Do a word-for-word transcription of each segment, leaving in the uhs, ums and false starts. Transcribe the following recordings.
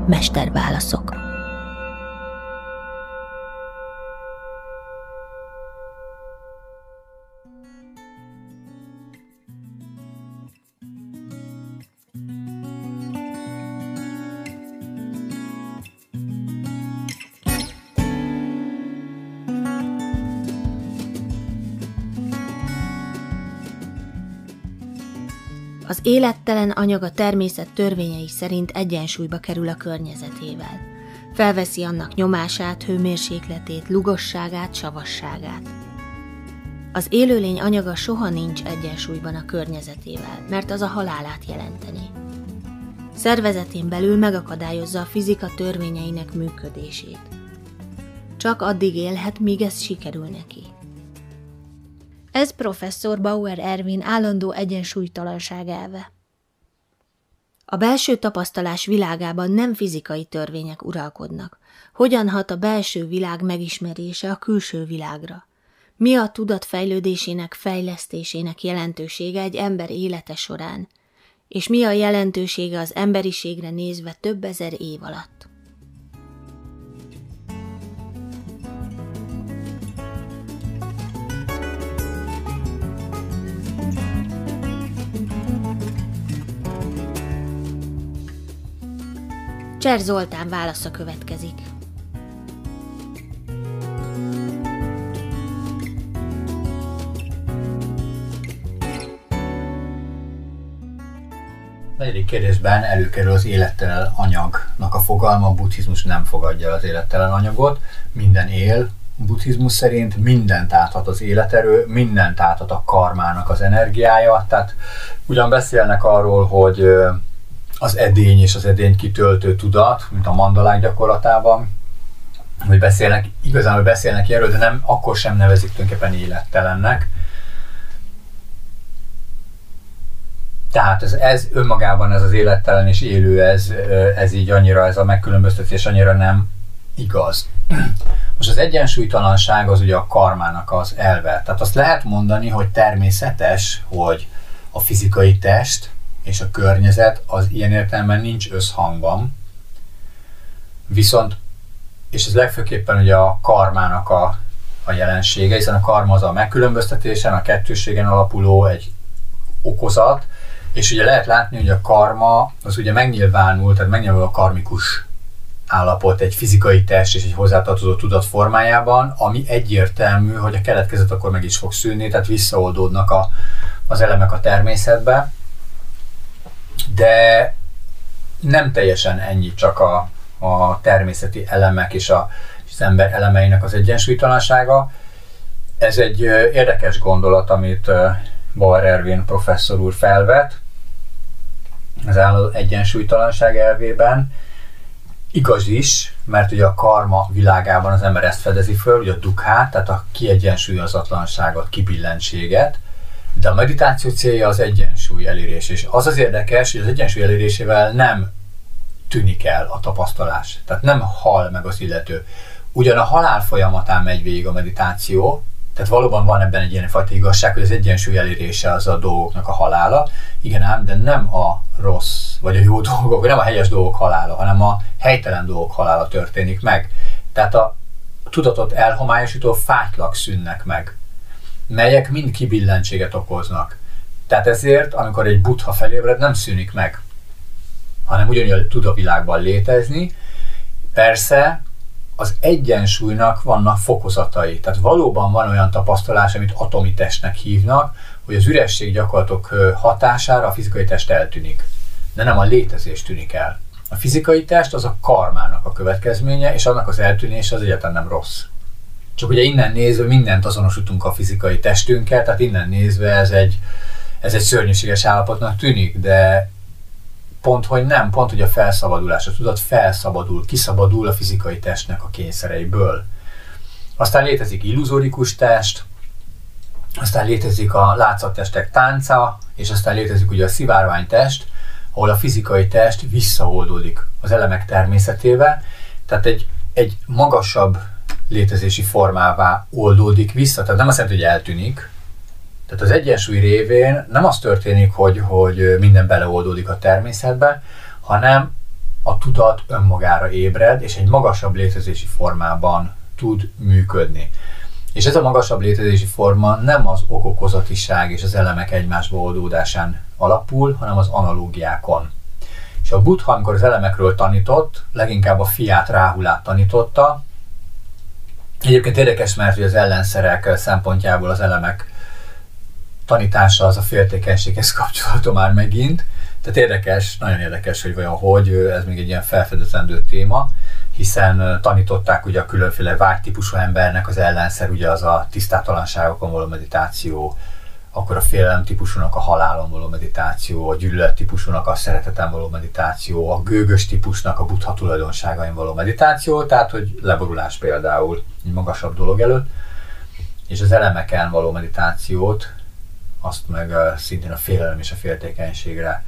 Mesterválaszok. Az élettelen anyag a természet törvényei szerint egyensúlyba kerül a környezetével. Felveszi annak nyomását, hőmérsékletét, lugosságát, savasságát. Az élőlény anyaga soha nincs egyensúlyban a környezetével, mert az a halálát jelenteni. Szervezetén belül megakadályozza a fizika törvényeinek működését. Csak addig élhet, míg ez sikerül neki. Ez professzor Bauer Ervin állandó egyensúlytalanság elve. A belső tapasztalás világában nem fizikai törvények uralkodnak. Hogyan hat a belső világ megismerése a külső világra? Mi a tudat fejlődésének, fejlesztésének jelentősége egy ember élete során? És mi a jelentősége az emberiségre nézve több ezer év alatt? Cser Zoltán válasza következik. A negyedik kérdésben előkerül az élettelen anyagnak a fogalma. A buddhizmus nem fogadja az élettelen anyagot. Minden él, buddhizmus szerint mindent áthat az életerő, mindent áthat a karmának az energiája. Tehát ugyan beszélnek arról, hogy az edény és az edényt kitöltő tudat, mint a mandalák gyakorlatában, hogy beszélnek, igazán, hogy beszélnek erről, de nem, akkor sem nevezik tulajdonképpen élettelennek. Tehát ez, ez önmagában ez az élettelen és élő, ez, ez így annyira, ez a megkülönböztetés annyira nem igaz. Most az egyensúlytalanság az ugye a karmának az elve. Tehát azt lehet mondani, hogy természetes, hogy a fizikai test és a környezet az ilyen értelemben nincs összhangban. Viszont, és ez legfőképpen ugye a karmának a, a jelensége, hiszen a karma az a megkülönböztetésen, a kettőségen alapuló egy okozat, és ugye lehet látni, hogy a karma az ugye megnyilvánul, tehát megnyilvánul a karmikus állapot egy fizikai test és egy hozzátartozó tudat formájában, ami egyértelmű, hogy a keletkezet akkor meg is fog szűnni, tehát visszaoldódnak a, az elemek a természetbe. De nem teljesen ennyi csak a, a természeti elemek és a, az ember elemeinek az egyensúlytalansága. Ez egy érdekes gondolat, amit Bauer Ervin professzor úr felvet az álló egyensúlytalanság elvében. Igaz is, mert ugye a karma világában az ember ezt fedezi föl, ugye a dukkát, tehát a kiegyensúlyozatlanságot, kibillentséget, de a meditáció célja az egyensúly elérés, és az az érdekes, hogy az egyensúly elérésével nem tűnik el a tapasztalás, tehát nem hal meg az illető. Ugyan a halál folyamatán megy végig a meditáció, tehát valóban van ebben egy ilyenfajta igazság, hogy az egyensúly elérése az a dolgoknak a halála, igen ám, de nem a rossz, vagy a jó dolgok, vagy nem a helyes dolgok halála, hanem a helytelen dolgok halála történik meg. Tehát a tudatot elhomályosító fátylak szűnnek meg, melyek mind kibillentséget okoznak. Tehát ezért, amikor egy buddha felébred, nem szűnik meg, hanem ugyanúgy tud a világban létezni. Persze az egyensúlynak vannak fokozatai. Tehát valóban van olyan tapasztalás, amit atomi testnek hívnak, hogy az üresség gyakorlatok hatására a fizikai test eltűnik. De nem a létezés tűnik el. A fizikai test az a karmának a következménye, és annak az eltűnése az egyáltalán nem rossz. Csak ugye innen nézve mindent azonosítunk a fizikai testünkkel, tehát innen nézve ez egy, ez egy szörnyűséges állapotnak tűnik, de pont, hogy nem, pont, hogy a felszabadulás, a tudat felszabadul, kiszabadul a fizikai testnek a kényszereiből. Aztán létezik illuzórikus test, aztán létezik a látszattestek tánca, és aztán létezik ugye a szivárványtest, ahol a fizikai test visszaoldódik az elemek természetével, tehát egy, egy magasabb létezési formává oldódik vissza, tehát nem azt jelenti, hogy eltűnik. Tehát az egyensúly révén nem az történik, hogy, hogy minden beleoldódik a természetbe, hanem a tudat önmagára ébred, és egy magasabb létezési formában tud működni. És ez a magasabb létezési forma nem az okokozatiság és az elemek egymásba oldódásán alapul, hanem az analógiákon. És a Buddha, amikor az elemekről tanított, leginkább a fiát, Ráhulát tanította. Egyébként érdekes, mert hogy az ellenszerek szempontjából az elemek tanítása az a féltékenységhez kapcsolható már megint. Tehát érdekes, nagyon érdekes, hogy vajon hogy, ez még egy ilyen felfedezendő téma, hiszen tanították ugye a különféle vágytípusú embernek az ellenszer, ugye az a tisztátalanságokon való meditáció, akkor a félelem típusúnak a halálon való meditáció, a gyűlölet típusúnak a szereteten való meditáció, a gőgös típusnak a Buddha tulajdonságain való meditáció, tehát hogy leborulás például egy magasabb dolog előtt, és az elemeken való meditációt, azt meg szintén a félelem és a féltékenységre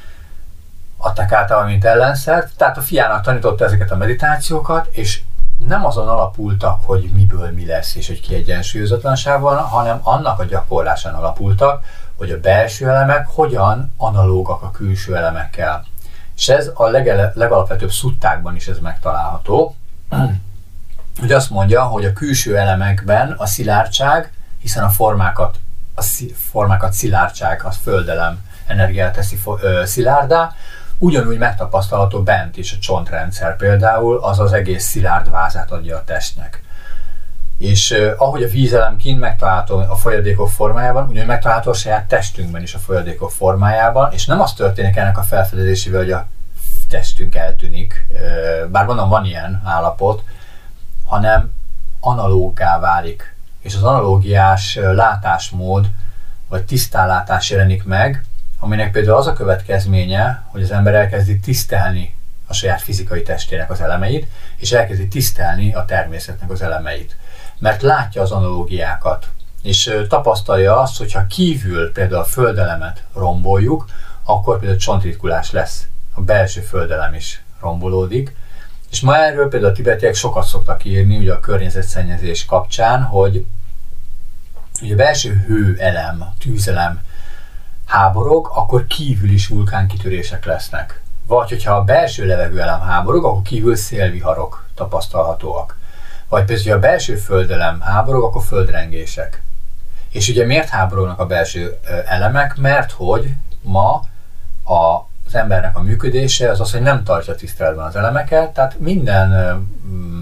adták általában, mint ellenszert. Tehát a fiának tanította ezeket a meditációkat, és nem azon alapultak, hogy miből mi lesz, és hogy kiegyensúlyozatlanság van, hanem annak a gyakorlásán alapultak, hogy a belső elemek hogyan analógak a külső elemekkel. És ez a legele, legalapvetőbb szuttákban is ez megtalálható. Hogy azt mondja, hogy a külső elemekben a szilárdság, hiszen a formákat, a formákat szilárdság, a földelem energiát teszi szilárdá, ugyanúgy megtapasztalható bent is a csontrendszer például, az az egész szilárd vázát adja a testnek. És eh, ahogy a vízelem kint megtalálható a folyadékok formájában, ugyanúgy megtalálható a saját testünkben is a folyadékok formájában, és nem az történik ennek a felfedezésével, hogy a testünk eltűnik, eh, bár mondom, van ilyen állapot, hanem analóggá válik. És az analógiás látásmód, vagy tisztánlátás jelenik meg, aminek például az a következménye, hogy az ember elkezdi tisztelni a saját fizikai testének az elemeit, és elkezdi tisztelni a természetnek az elemeit. Mert látja az analógiákat, és tapasztalja azt, hogyha kívül például a földelemet romboljuk, akkor például csontritkulás lesz, a belső földelem is rombolódik. És ma erről például a tibetiek sokat szoktak írni, ugye a környezetszennyezés kapcsán, hogy ugye a belső hőelem, a tűzelem háborog, akkor kívül is vulkánkitörések lesznek. Vagy hogyha a belső levegőelem háborog, akkor kívül szélviharok tapasztalhatóak. Vagy például, ha a belső földelem háborog, akkor földrengések. És ugye miért háborognak a belső elemek? Mert hogy ma a az embernek a működése az az, hogy nem tartja tiszteletben az elemeket, tehát minden mm,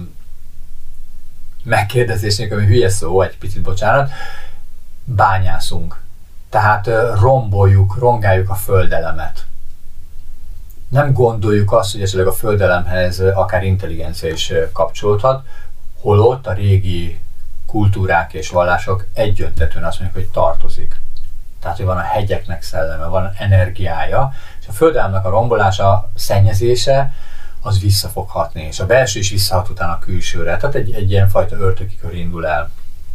megkérdezésnél, ami hülye szó, egy picit bocsánat, bányászunk. Tehát romboljuk, rongáljuk a földelemet. Nem gondoljuk azt, hogy esetleg a földelemhez akár intelligencia is kapcsolódhat, holott a régi kultúrák és vallások egyöntetően azt mondják, hogy tartozik. Tehát, hogy van a hegyeknek szelleme, van energiája, és a földelemnek a rombolása, szennyezése, az vissza fog hatni, és a belső is visszahat utána a külsőre. Tehát egy, egy ilyen fajta ördögi kör indul el.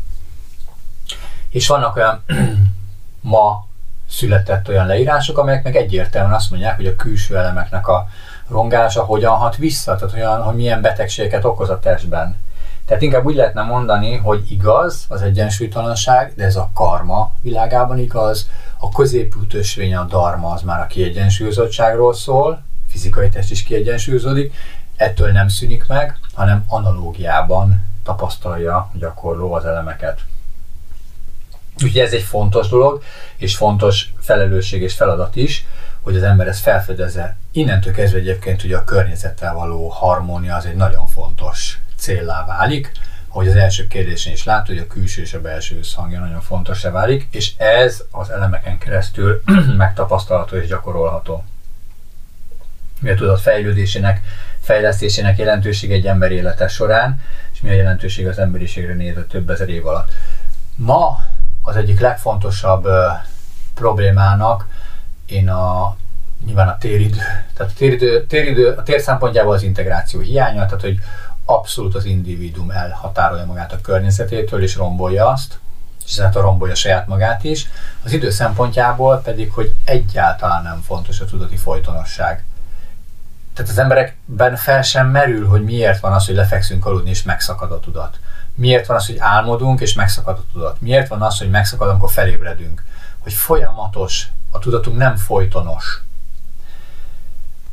És vannak olyan ma született olyan leírások, amelyek meg egyértelműen azt mondják, hogy a külső elemeknek a rongása hogyan hat vissza, tehát olyan, hogy milyen betegségeket okoz a testben. Tehát inkább úgy lehetne mondani, hogy igaz az egyensúlytalanság, de ez a karma világában igaz, a középút ösvény, a dharma az már a kiegyensúlyozottságról szól, fizikai test is kiegyensúlyozódik, ettől nem szűnik meg, hanem analógiában tapasztalja a gyakorló az elemeket. Úgyhogy ez egy fontos dolog, és fontos felelősség és feladat is, hogy az ember ezt felfedezze. Innentől kezdve egyébként ugye a környezettel való harmónia az egy nagyon fontos céllá válik, ahogy az első kérdésén is látod, hogy a külső és a belső összhangja nagyon fontossá válik, és ez az elemeken keresztül megtapasztalható és gyakorolható. Mi a tudat fejlődésének, fejlesztésének jelentőség egy ember élete során, és mi a jelentőség az emberiségre nézve több ezer év alatt. Ma az egyik legfontosabb uh, problémának én a nyilván a téridő, tehát a téridő, téridő, a tér szempontjából az integráció hiánya, tehát hogy abszolút az individuum elhatárolja magát a környezetétől és rombolja azt, és ezáltal rombolja saját magát is. Az idő szempontjából pedig, hogy egyáltalán nem fontos a tudati folytonosság. Tehát az emberekben fel sem merül, hogy miért van az, hogy lefekszünk aludni és megszakad a tudat. Miért van az, hogy álmodunk és megszakad a tudat. Miért van az, hogy megszakad, amikor felébredünk. Hogy folyamatos, a tudatunk nem folytonos.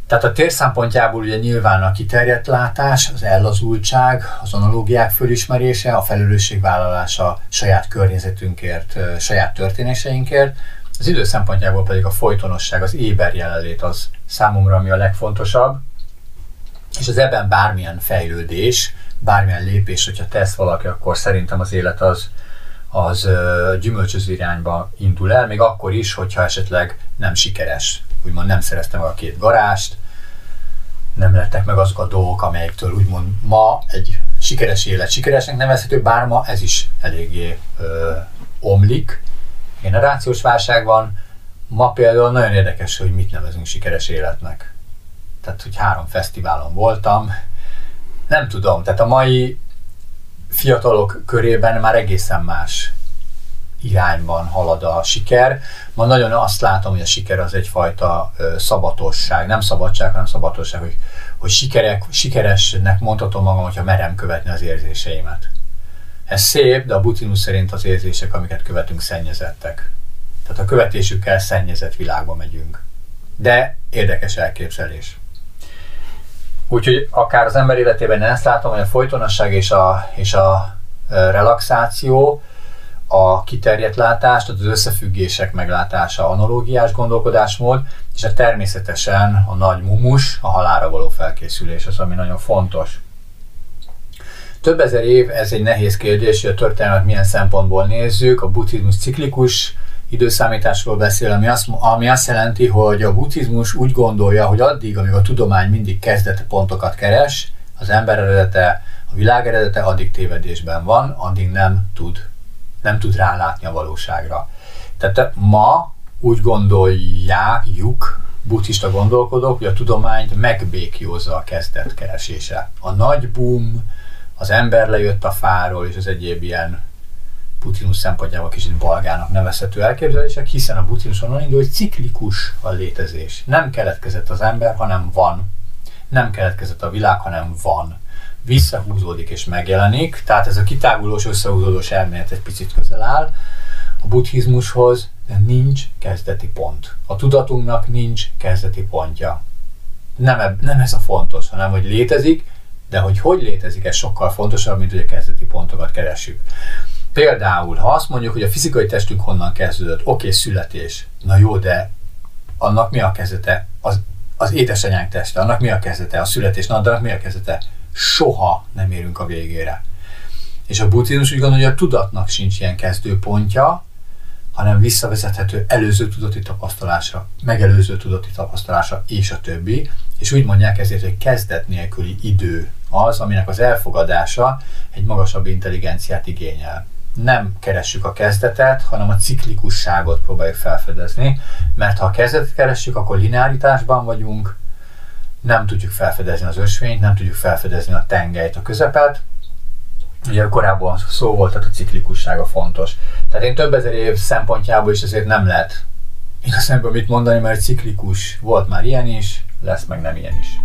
Tehát a tér szempontjából ugye nyilván a kiterjedt látás, az ellazultság, az analógiák fölismerése, a felelősségvállalása saját környezetünkért, saját történéseinkért, az idő szempontjából pedig a folytonosság, az éber jelenlét az számomra, ami a legfontosabb, és az ebben bármilyen fejlődés, bármilyen lépés, hogyha tesz valaki, akkor szerintem az élet az, az gyümölcsöző irányba indul el, még akkor is, hogyha esetleg nem sikeres. Úgymond nem szereztem meg a két garást, nem lettek meg azok a dolgok, amelyektől úgymond ma egy sikeres élet sikeresnek nevezhető, bár ma ez is eléggé ö, omlik. Generációs válság van. Ma például nagyon érdekes, hogy mit nevezünk sikeres életnek. Tehát, hogy három fesztiválon voltam, nem tudom, tehát a mai fiatalok körében már egészen más irányban halad a siker. Ma nagyon azt látom, hogy a siker az egyfajta ö, szabatosság, nem szabadság, hanem szabatosság, hogy, hogy sikerek, sikeresnek mondhatom magam, hogyha merem követni az érzéseimet. Ez szép, de a buddhizmus szerint az érzések, amiket követünk, szennyezettek. Tehát a követésükkel szennyezett világba megyünk. De érdekes elképzelés. Úgyhogy akár az ember életében ezt látom, hogy a folytonosság és a, és a relaxáció, a kiterjedt látás, tehát az összefüggések meglátása, analógiás gondolkodásmód, és a természetesen a nagy mumus, a halálra való felkészülés az, ami nagyon fontos. Több ezer év, ez egy nehéz kérdés, hogy a történelmet milyen szempontból nézzük. A buddhizmus ciklikus időszámításról beszél, ami azt, ami azt jelenti, hogy a buddhizmus úgy gondolja, hogy addig, amíg a tudomány mindig kezdeti pontokat keres, az ember eredete, a világ eredete addig tévedésben van, addig nem tud, nem tud rálátni a valóságra. Tehát ma úgy gondolják, juk, buddhista gondolkodók, hogy a tudományt megbékjózza a kezdet keresése. A nagy boom, az ember lejött a fáról, és az egyéb ilyen buddhizmus szempontjából kicsit balgának nevezhető elképzelések, hiszen a buddhizmus onnan indul, hogy ciklikus a létezés. Nem keletkezett az ember, hanem van. Nem keletkezett a világ, hanem van. Visszahúzódik és megjelenik, tehát ez a kitágulós, összehúzódós elmélet egy picit közel áll a buddhizmushoz, de nincs kezdeti pont. A tudatunknak nincs kezdeti pontja. Nem, eb- nem ez a fontos, hanem hogy létezik, de hogy hogy létezik, ez sokkal fontosabb, mint hogy a kezdeti pontokat keressük. Például, ha azt mondjuk, hogy a fizikai testünk honnan kezdődött, oké, okay, születés, na jó, de annak mi a kezdete? Az, az édesanyánk teste, annak mi a kezdete? A születés, na, annak mi a kezdete? Soha nem érünk a végére. És a buddhizmus úgy gondolja, hogy a tudatnak sincs ilyen kezdőpontja, hanem visszavezethető előző tudati tapasztalásra, megelőző tudati tapasztalásra, és a többi. És úgy mondják ezért, hogy kezdet nélküli idő az, aminek az elfogadása egy magasabb intelligenciát igényel. Nem keressük a kezdetet, hanem a ciklikusságot próbáljuk felfedezni, mert ha a kezdetet keressük, akkor linearitásban vagyunk, nem tudjuk felfedezni az ösvényt, nem tudjuk felfedezni a tengelyt, a közepet. Ugye korábban szó volt, tehát a ciklikussága fontos. Tehát én több ezer év szempontjából is azért nem lehet igazából mit mondani, mert ciklikus volt már ilyen is, lesz meg nem ilyen is.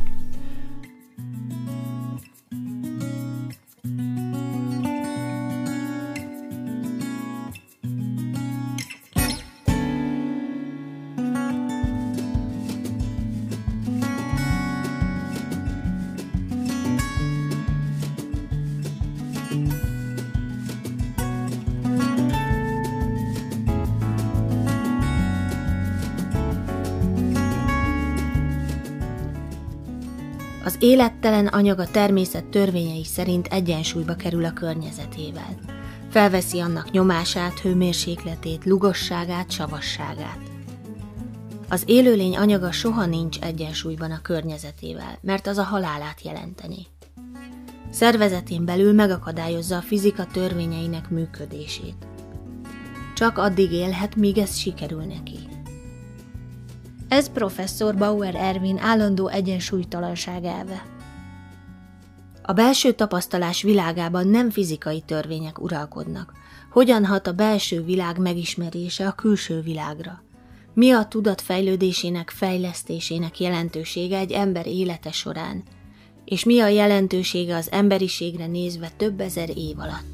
Az élettelen anyag a természet törvényei szerint egyensúlyba kerül a környezetével. Felveszi annak nyomását, hőmérsékletét, lugosságát, savasságát. Az élőlény anyaga soha nincs egyensúlyban a környezetével, mert az a halálát jelenteni. Szervezetén belül megakadályozza a fizika törvényeinek működését. Csak addig élhet, míg ez sikerül neki. Ez professzor Bauer Ervin állandó egyensúlytalanság elve. A belső tapasztalás világában nem fizikai törvények uralkodnak. Hogyan hat a belső világ megismerése a külső világra? Mi a tudat fejlődésének, fejlesztésének jelentősége egy ember élete során? És mi a jelentősége az emberiségre nézve több ezer év alatt?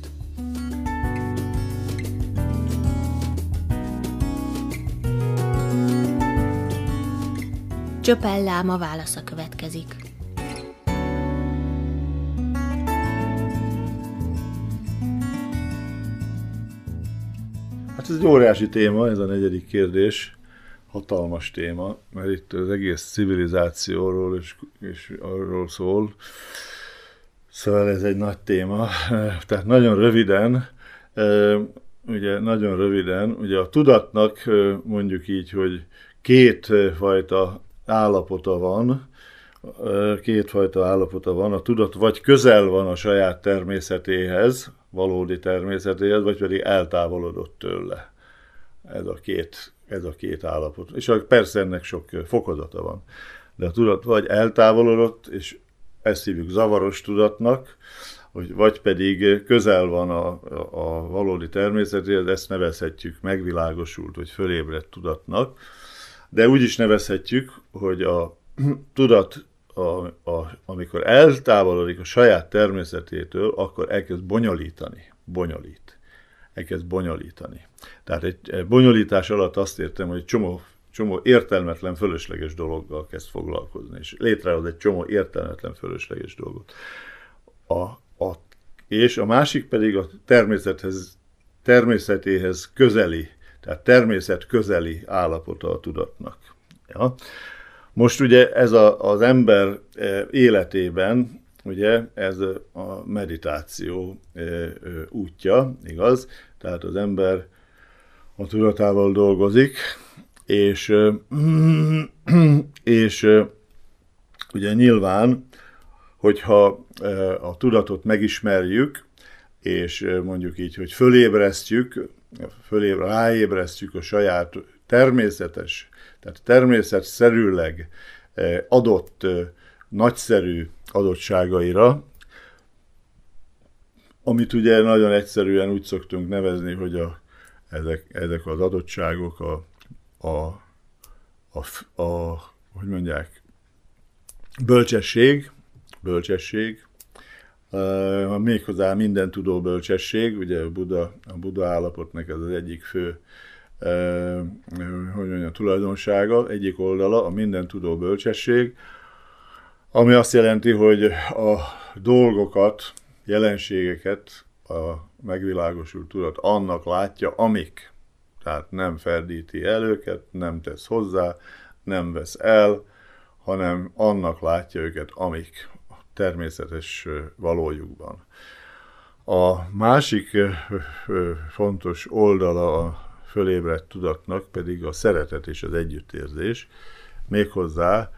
Csöpel láma válasza következik. Hát ez egy óriási téma, ez a negyedik kérdés. Hatalmas téma, mert itt az egész civilizációról és, és arról szól. Szóval ez egy nagy téma. Tehát nagyon röviden, ugye nagyon röviden, ugye a tudatnak mondjuk így, hogy két fajta állapota van, kétfajta állapota van. A tudat vagy közel van a saját természetéhez, valódi természetéhez, vagy pedig eltávolodott tőle. Ez a két Ez a két állapot. És persze ennek sok fokozata van. De a tudat vagy eltávolodott, és ezt hívjuk zavaros tudatnak, hogy vagy pedig közel van a, a, a valódi természetéhez, ezt nevezhetjük megvilágosult, vagy fölébredt tudatnak. De úgy is nevezhetjük, hogy a tudat, a, a, amikor eltávolodik a saját természetétől, akkor elkezd bonyolítani. Bonyolít. elkezd bonyolítani. Tehát egy bonyolítás alatt azt értem, hogy egy csomó, csomó értelmetlen, fölösleges dologgal kezd foglalkozni, és létrehoz egy csomó értelmetlen, fölösleges dolgot. A, a, és a másik pedig a természethez, természetéhez közeli, tehát természet közeli állapota a tudatnak. Ja? Most ugye ez a, az ember életében, ugye ez a meditáció útja, igaz? Tehát az ember a tudatával dolgozik, és, és ugye nyilván, hogyha a tudatot megismerjük, és mondjuk így, hogy fölébresztjük, fölébre, ráébresztjük a saját természetes, tehát természetszerűleg adott, nagyszerű adottságaira, amit ugye nagyon egyszerűen úgy szoktunk nevezni, hogy a, ezek, ezek az adottságok a, a, a, a, hogy mondják, bölcsesség, bölcsesség, uh, méghozzá minden tudó bölcsesség, ugye a Buddha, a Buddha állapotnak ez az egyik fő uh, hogy mondjam, tulajdonsága, egyik oldala, a minden tudó bölcsesség, ami azt jelenti, hogy a dolgokat, jelenségeket a megvilágosult tudat annak látja, amik. Tehát nem ferdíti el őket, nem tesz hozzá, nem vesz el, hanem annak látja őket, amik a természetes valójukban. A másik fontos oldala a fölébredt tudatnak pedig a szeretet és az együttérzés, méghozzá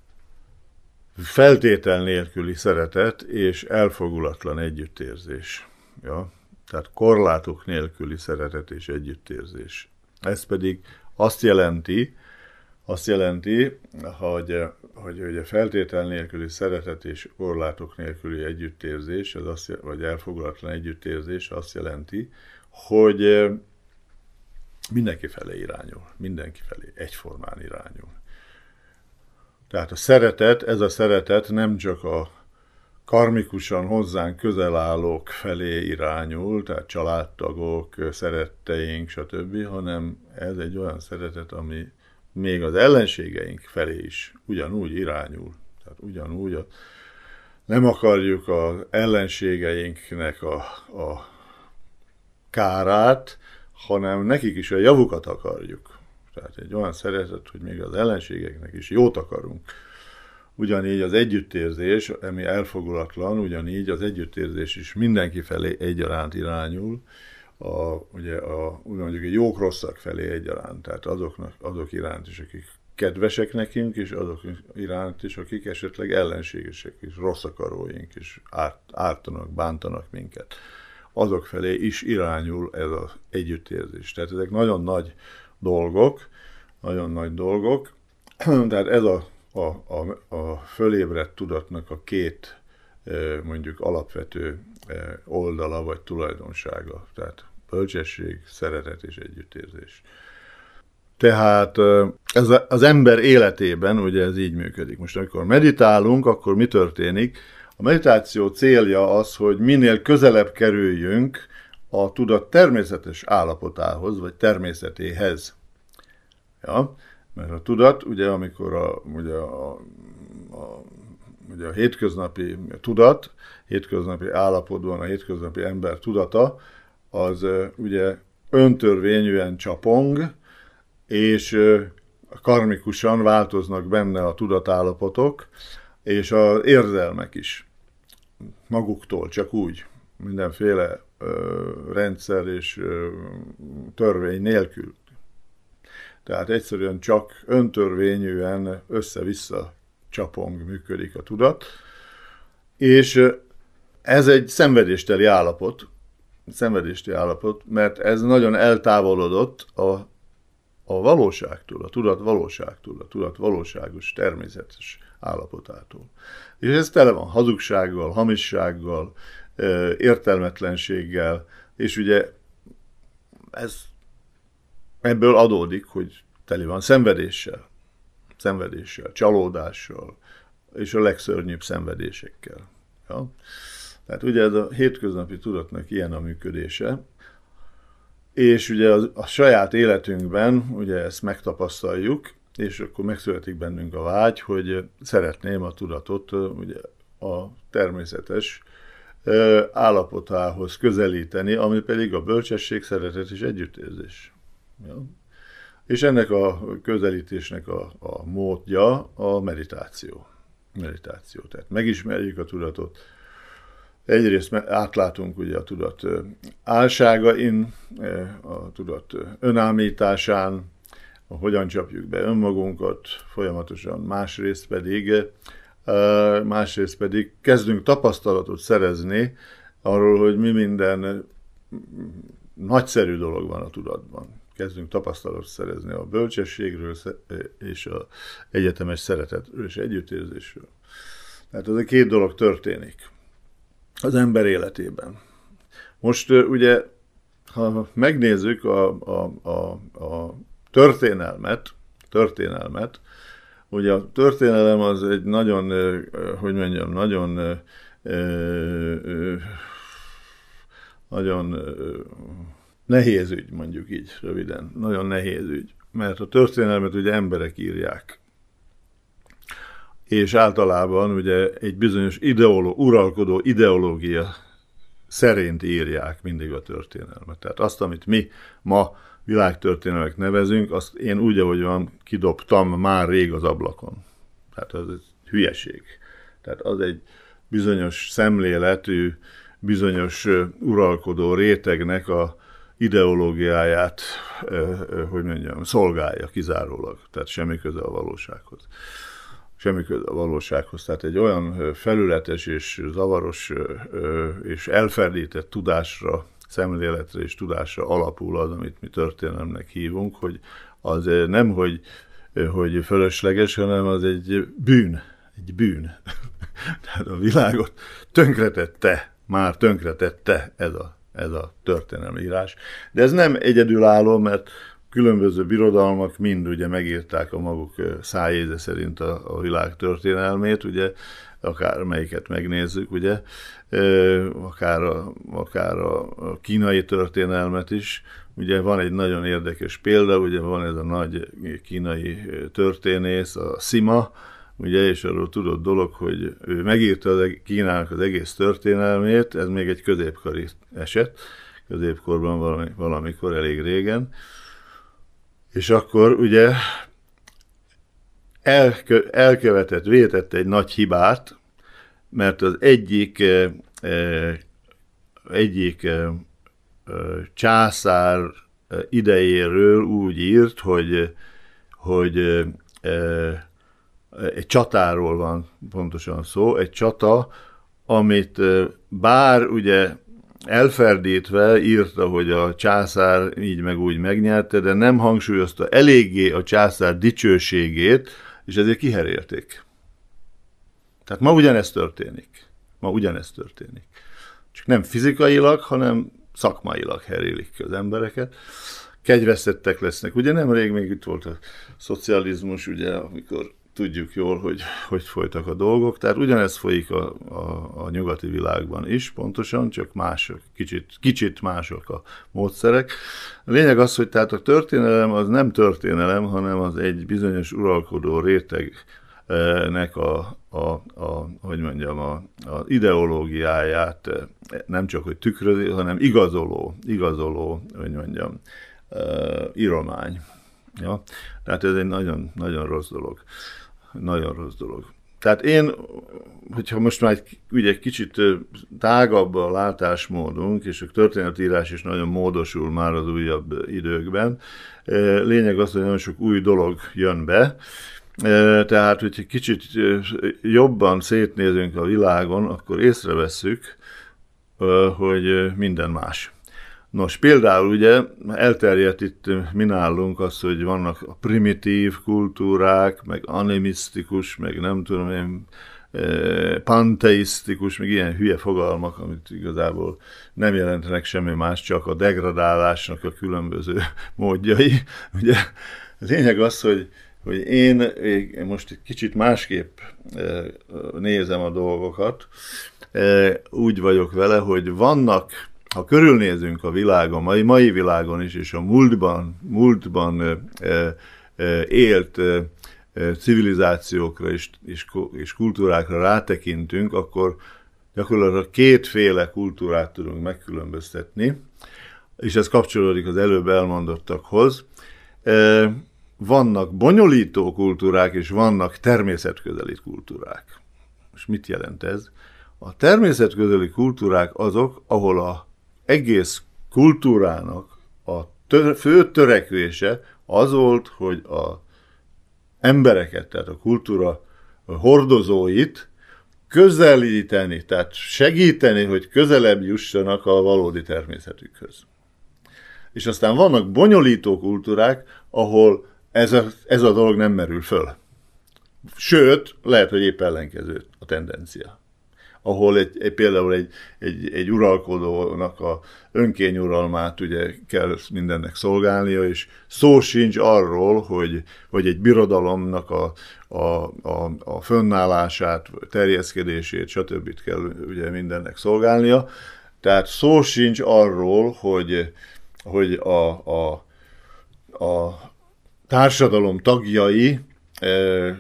feltétel nélküli szeretet és elfogulatlan együttérzés. Ja? Tehát korlátok nélküli szeretet és együttérzés. Ez pedig azt jelenti, azt jelenti, hogy, hogy, hogy a feltétel nélküli szeretet és korlátok nélküli együttérzés, az azt, vagy elfogulatlan együttérzés azt jelenti, hogy mindenki felé irányul, mindenki felé egyformán irányul. Tehát a szeretet, ez a szeretet nem csak a karmikusan hozzánk közel állók felé irányul, tehát családtagok, szeretteink, stb., hanem ez egy olyan szeretet, ami még az ellenségeink felé is ugyanúgy irányul. Tehát ugyanúgy a, nem akarjuk az ellenségeinknek a, a kárát, hanem nekik is a javukat akarjuk. Tehát egy olyan szeretet, hogy még az ellenségeknek is jót akarunk. Ugyanígy az együttérzés, ami elfogulatlan, ugyanígy az együttérzés is mindenki felé egyaránt irányul, a, ugye a, mondjuk egy jók-rosszak felé egyaránt, tehát azoknak, azok iránt is, akik kedvesek nekünk, és azok iránt is, akik esetleg ellenségesek, és rossz akaróink, és árt, ártanak, bántanak minket. Azok felé is irányul ez az együttérzés. Tehát ezek nagyon nagy dolgok, nagyon nagy dolgok. Tehát ez a, a, a, a fölébredt tudatnak a két mondjuk alapvető oldala vagy tulajdonsága. Tehát bölcsesség, szeretet és együttérzés. Tehát ez az ember életében ugye ez így működik. Most amikor meditálunk, akkor mi történik? A meditáció célja az, hogy minél közelebb kerüljünk a tudat természetes állapotához, vagy természetéhez. Ja? Mert a tudat, ugye amikor a, ugye a, a, ugye a hétköznapi tudat, hétköznapi állapotban a hétköznapi ember tudata, az ugye öntörvényűen csapong, és karmikusan változnak benne a tudatállapotok, és az érzelmek is maguktól, csak úgy, mindenféle ö, rendszer és ö, törvény nélkül. Tehát egyszerűen csak öntörvényűen össze-vissza csapong, működik a tudat, és ez egy szenvedésteli állapot, szenvedésteli állapot, mert ez nagyon eltávolodott a, a valóságtól, a tudat valóságtól, a tudat valóságos, természetes állapotától. És ez tele van hazugsággal, hamissággal, értelmetlenséggel, és ugye ez ebből adódik, hogy tele van szenvedéssel, szenvedéssel, csalódással, és a legszörnyűbb szenvedésekkel. Ja? Tehát ugye ez a hétköznapi tudatnak ilyen a működése, és ugye a, a saját életünkben ugye ezt megtapasztaljuk, és akkor megszületik bennünk a vágy, hogy szeretném a tudatot ugye a természetes állapotához közelíteni, ami pedig a bölcsesség, szeretet és együttérzés. Ja? És ennek a közelítésnek a, a módja a meditáció. Meditáció. Tehát megismerjük a tudatot. Egyrészt átlátunk ugye a tudat álságain, a tudat önállításán, hogyan csapjuk be önmagunkat folyamatosan, másrészt pedig, másrészt pedig kezdünk tapasztalatot szerezni arról, hogy mi minden nagyszerű dolog van a tudatban. Kezdünk tapasztalatot szerezni a bölcsességről és az egyetemes szeretetről és együttérzésről. Tehát ez a két dolog történik az ember életében. Most ugye, ha megnézzük a, a, a, a történelmet, történelmet, ugye a történelem az egy nagyon, hogy mondjam, nagyon, nagyon nehéz ügy, mondjuk így röviden, nagyon nehéz ügy, mert a történelmet ugye emberek írják. És általában ugye egy bizonyos ideoló, uralkodó ideológia szerint írják mindig a történelmet. Tehát azt, amit mi ma világtörténelmek nevezünk, azt én úgy, ahogy van, kidobtam már rég az ablakon. Tehát az egy hülyeség. Tehát az egy bizonyos szemléletű, bizonyos uralkodó rétegnek a ideológiáját, hogy mondjam, szolgálja kizárólag. Tehát semmi köze a valósághoz. Semmi köze a valósághoz. Tehát egy olyan felületes és zavaros és elferdített tudásra, szemléletre és tudásra alapul az, amit mi történelemnek hívunk, hogy az nem, hogy, hogy fölösleges, hanem az egy bűn. Egy bűn. Tehát a világot tönkretette, már tönkretette ez a, ez a történelmi írás. De ez nem egyedülálló, mert különböző birodalmak mind ugye megírták a maguk szájéze szerint a, a világ történelmét, ugye, akár melyiket megnézzük, ugye, akár a, akár a kínai történelmet is. Ugye van egy nagyon érdekes példa, ugye van ez a nagy kínai történész, a Sima, ugye, és arról tudott dolog, hogy ő megírta az Kínának az egész történelmét, ez még egy középkori eset, középkorban valami, valamikor, elég régen, és akkor ugye elkö, elkövetett, vétett egy nagy hibát, mert az egyik, eh, egyik eh, császár idejéről úgy írt, hogy, hogy eh, egy csatáról van pontosan szó, egy csata, amit bár ugye elferdítve írta, hogy a császár így meg úgy megnyerte, de nem hangsúlyozta eléggé a császár dicsőségét, és ezért kiherélték. Tehát ma ugyanez történik. Ma ugyanez történik. Csak nem fizikailag, hanem szakmailag herélik ki az embereket. Kegyvesztettek lesznek. Ugye nemrég még itt volt a szocializmus, ugye, amikor tudjuk jól, hogy hogy folytak a dolgok, tehát ugyanez folyik a, a, a nyugati világban is, pontosan, csak mások, kicsit, kicsit mások a módszerek. A lényeg az, hogy tehát a történelem az nem történelem, hanem az egy bizonyos uralkodó rétegnek a, a, a hogy mondjam, a, a ideológiáját nem csak, hogy tükrözi, hanem igazoló, igazoló, hogy mondjam, uh, íromány. Ja? Tehát ez egy nagyon, nagyon rossz dolog. Nagyon rossz dolog. Tehát én, hogyha most már egy, ugye egy kicsit tágabb a látásmódunk, és a történetírás is nagyon módosul már az újabb időkben, lényeg az, hogy nagyon sok új dolog jön be, tehát, hogyha egy kicsit jobban szétnézünk a világon, akkor észrevesszük, hogy minden más. Nos, például ugye elterjedt itt mi nálunk az, hogy vannak a primitív kultúrák, meg animisztikus, meg nem tudom én, panteisztikus, meg ilyen hülye fogalmak, amit igazából nem jelentenek semmi más, csak a degradálásnak a különböző módjai. Ugye a lényeg az, hogy, hogy én, én most egy kicsit másképp nézem a dolgokat. Úgy vagyok vele, hogy vannak, ha körülnézünk a világon, mai, mai világon is, és a múltban, múltban e, e, élt e, civilizációkra és, és, és kultúrákra rátekintünk, akkor gyakorlatilag kétféle kultúrát tudunk megkülönböztetni, és ez kapcsolódik az előbb elmondottakhoz. E, vannak bonyolító kultúrák, és vannak természetközeli kultúrák. És mit jelent ez? A természetközeli kultúrák azok, ahol a egész kultúrának a tör, fő törekvése az volt, hogy az embereket, tehát a kultúra hordozóit közelíteni, tehát segíteni, hogy közelebb jussanak a valódi természetükhöz. És aztán vannak bonyolító kultúrák, ahol ez a, ez a dolog nem merül föl. Sőt, lehet, hogy épp ellenkező a tendencia. Ahol egy, egy, például egy, egy, egy uralkodónak a önkényuralmát ugye kell mindennek szolgálnia, és szó sincs arról, hogy, hogy egy birodalomnak a, a, a, a fönnállását, terjeszkedését, stb. Kell ugye mindennek szolgálnia. Tehát szó sincs arról, hogy, hogy a, a, a társadalom tagjai e,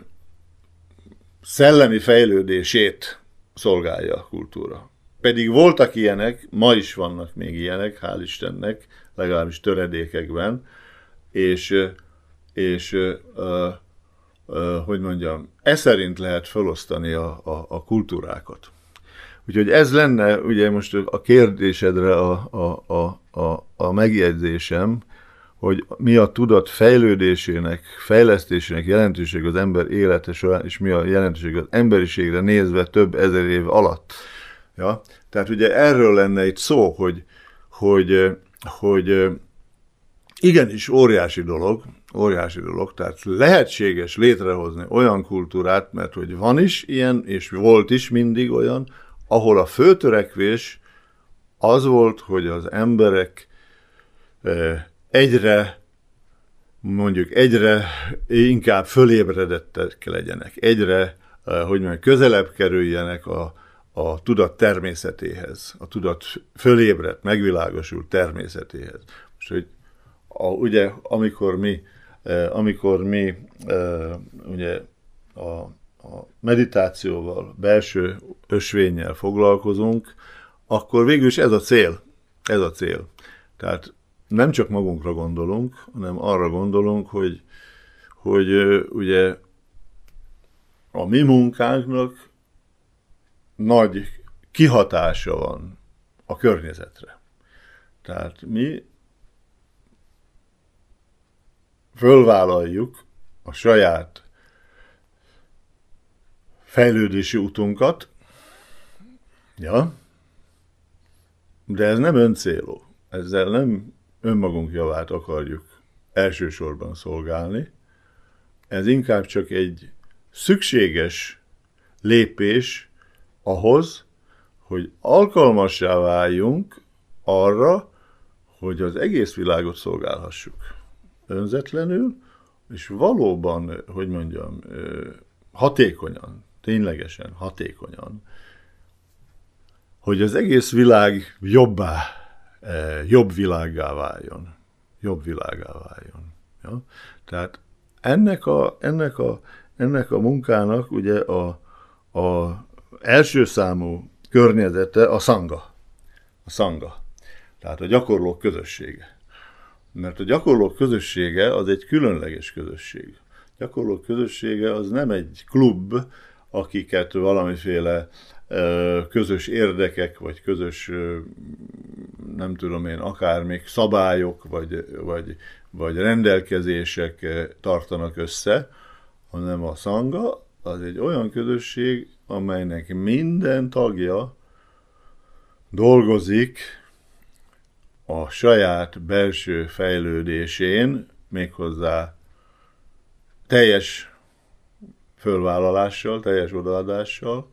szellemi fejlődését szolgálja a kultúra. Pedig voltak ilyenek, ma is vannak még ilyenek, hál' Istennek, legalábbis töredékekben, és, és ö, ö, hogy mondjam, e szerint lehet felosztani a, a, a kultúrákat. Úgyhogy ez lenne ugye most a kérdésedre a, a, a, a, a megjegyzésem, hogy mi a tudat fejlődésének, fejlesztésének jelentőség az ember élete során, és mi a jelentőség az emberiségre nézve több ezer év alatt. Ja? Tehát ugye erről lenne itt szó, hogy, hogy, hogy igenis óriási dolog, óriási dolog, tehát lehetséges létrehozni olyan kultúrát, mert hogy van is ilyen, és volt is mindig olyan, ahol a fő törekvés az volt, hogy az emberek egyre, mondjuk egyre inkább fölébredettek legyenek, egyre, hogy mondjam, közelebb kerüljenek a, a tudat természetéhez, a tudat fölébredt, megvilágosult természetéhez. Most, hogy a, ugye, amikor mi, amikor mi ugye a, a meditációval, belső ösvénnyel foglalkozunk, akkor végül is ez a cél, ez a cél. Tehát nem csak magunkra gondolunk, hanem arra gondolunk, hogy, hogy ugye a mi munkánknak nagy kihatása van a környezetre. Tehát mi fölvállaljuk a saját fejlődési utunkat, ja, de ez nem öncélú. Ezzel nem önmagunk javát akarjuk elsősorban szolgálni. Ez inkább csak egy szükséges lépés ahhoz, hogy alkalmassá váljunk arra, hogy az egész világot szolgálhassuk önzetlenül, és valóban, hogy mondjam, hatékonyan, ténylegesen hatékonyan, hogy az egész világ jobbá, jobb világgá váljon. Jobb világgá váljon. Ja? Tehát ennek a, ennek a, ennek a munkának ugye a, a első számú környezete a szanga. A szanga. Tehát a gyakorlók közössége. Mert a gyakorlók közössége az egy különleges közösség. A gyakorlók közössége az nem egy klub, akiket valamiféle közös érdekek, vagy közös, nem tudom én, akár még szabályok, vagy, vagy, vagy rendelkezések tartanak össze, hanem a szanga az egy olyan közösség, amelynek minden tagja dolgozik a saját belső fejlődésén, méghozzá teljes fölvállalással, teljes odaadással,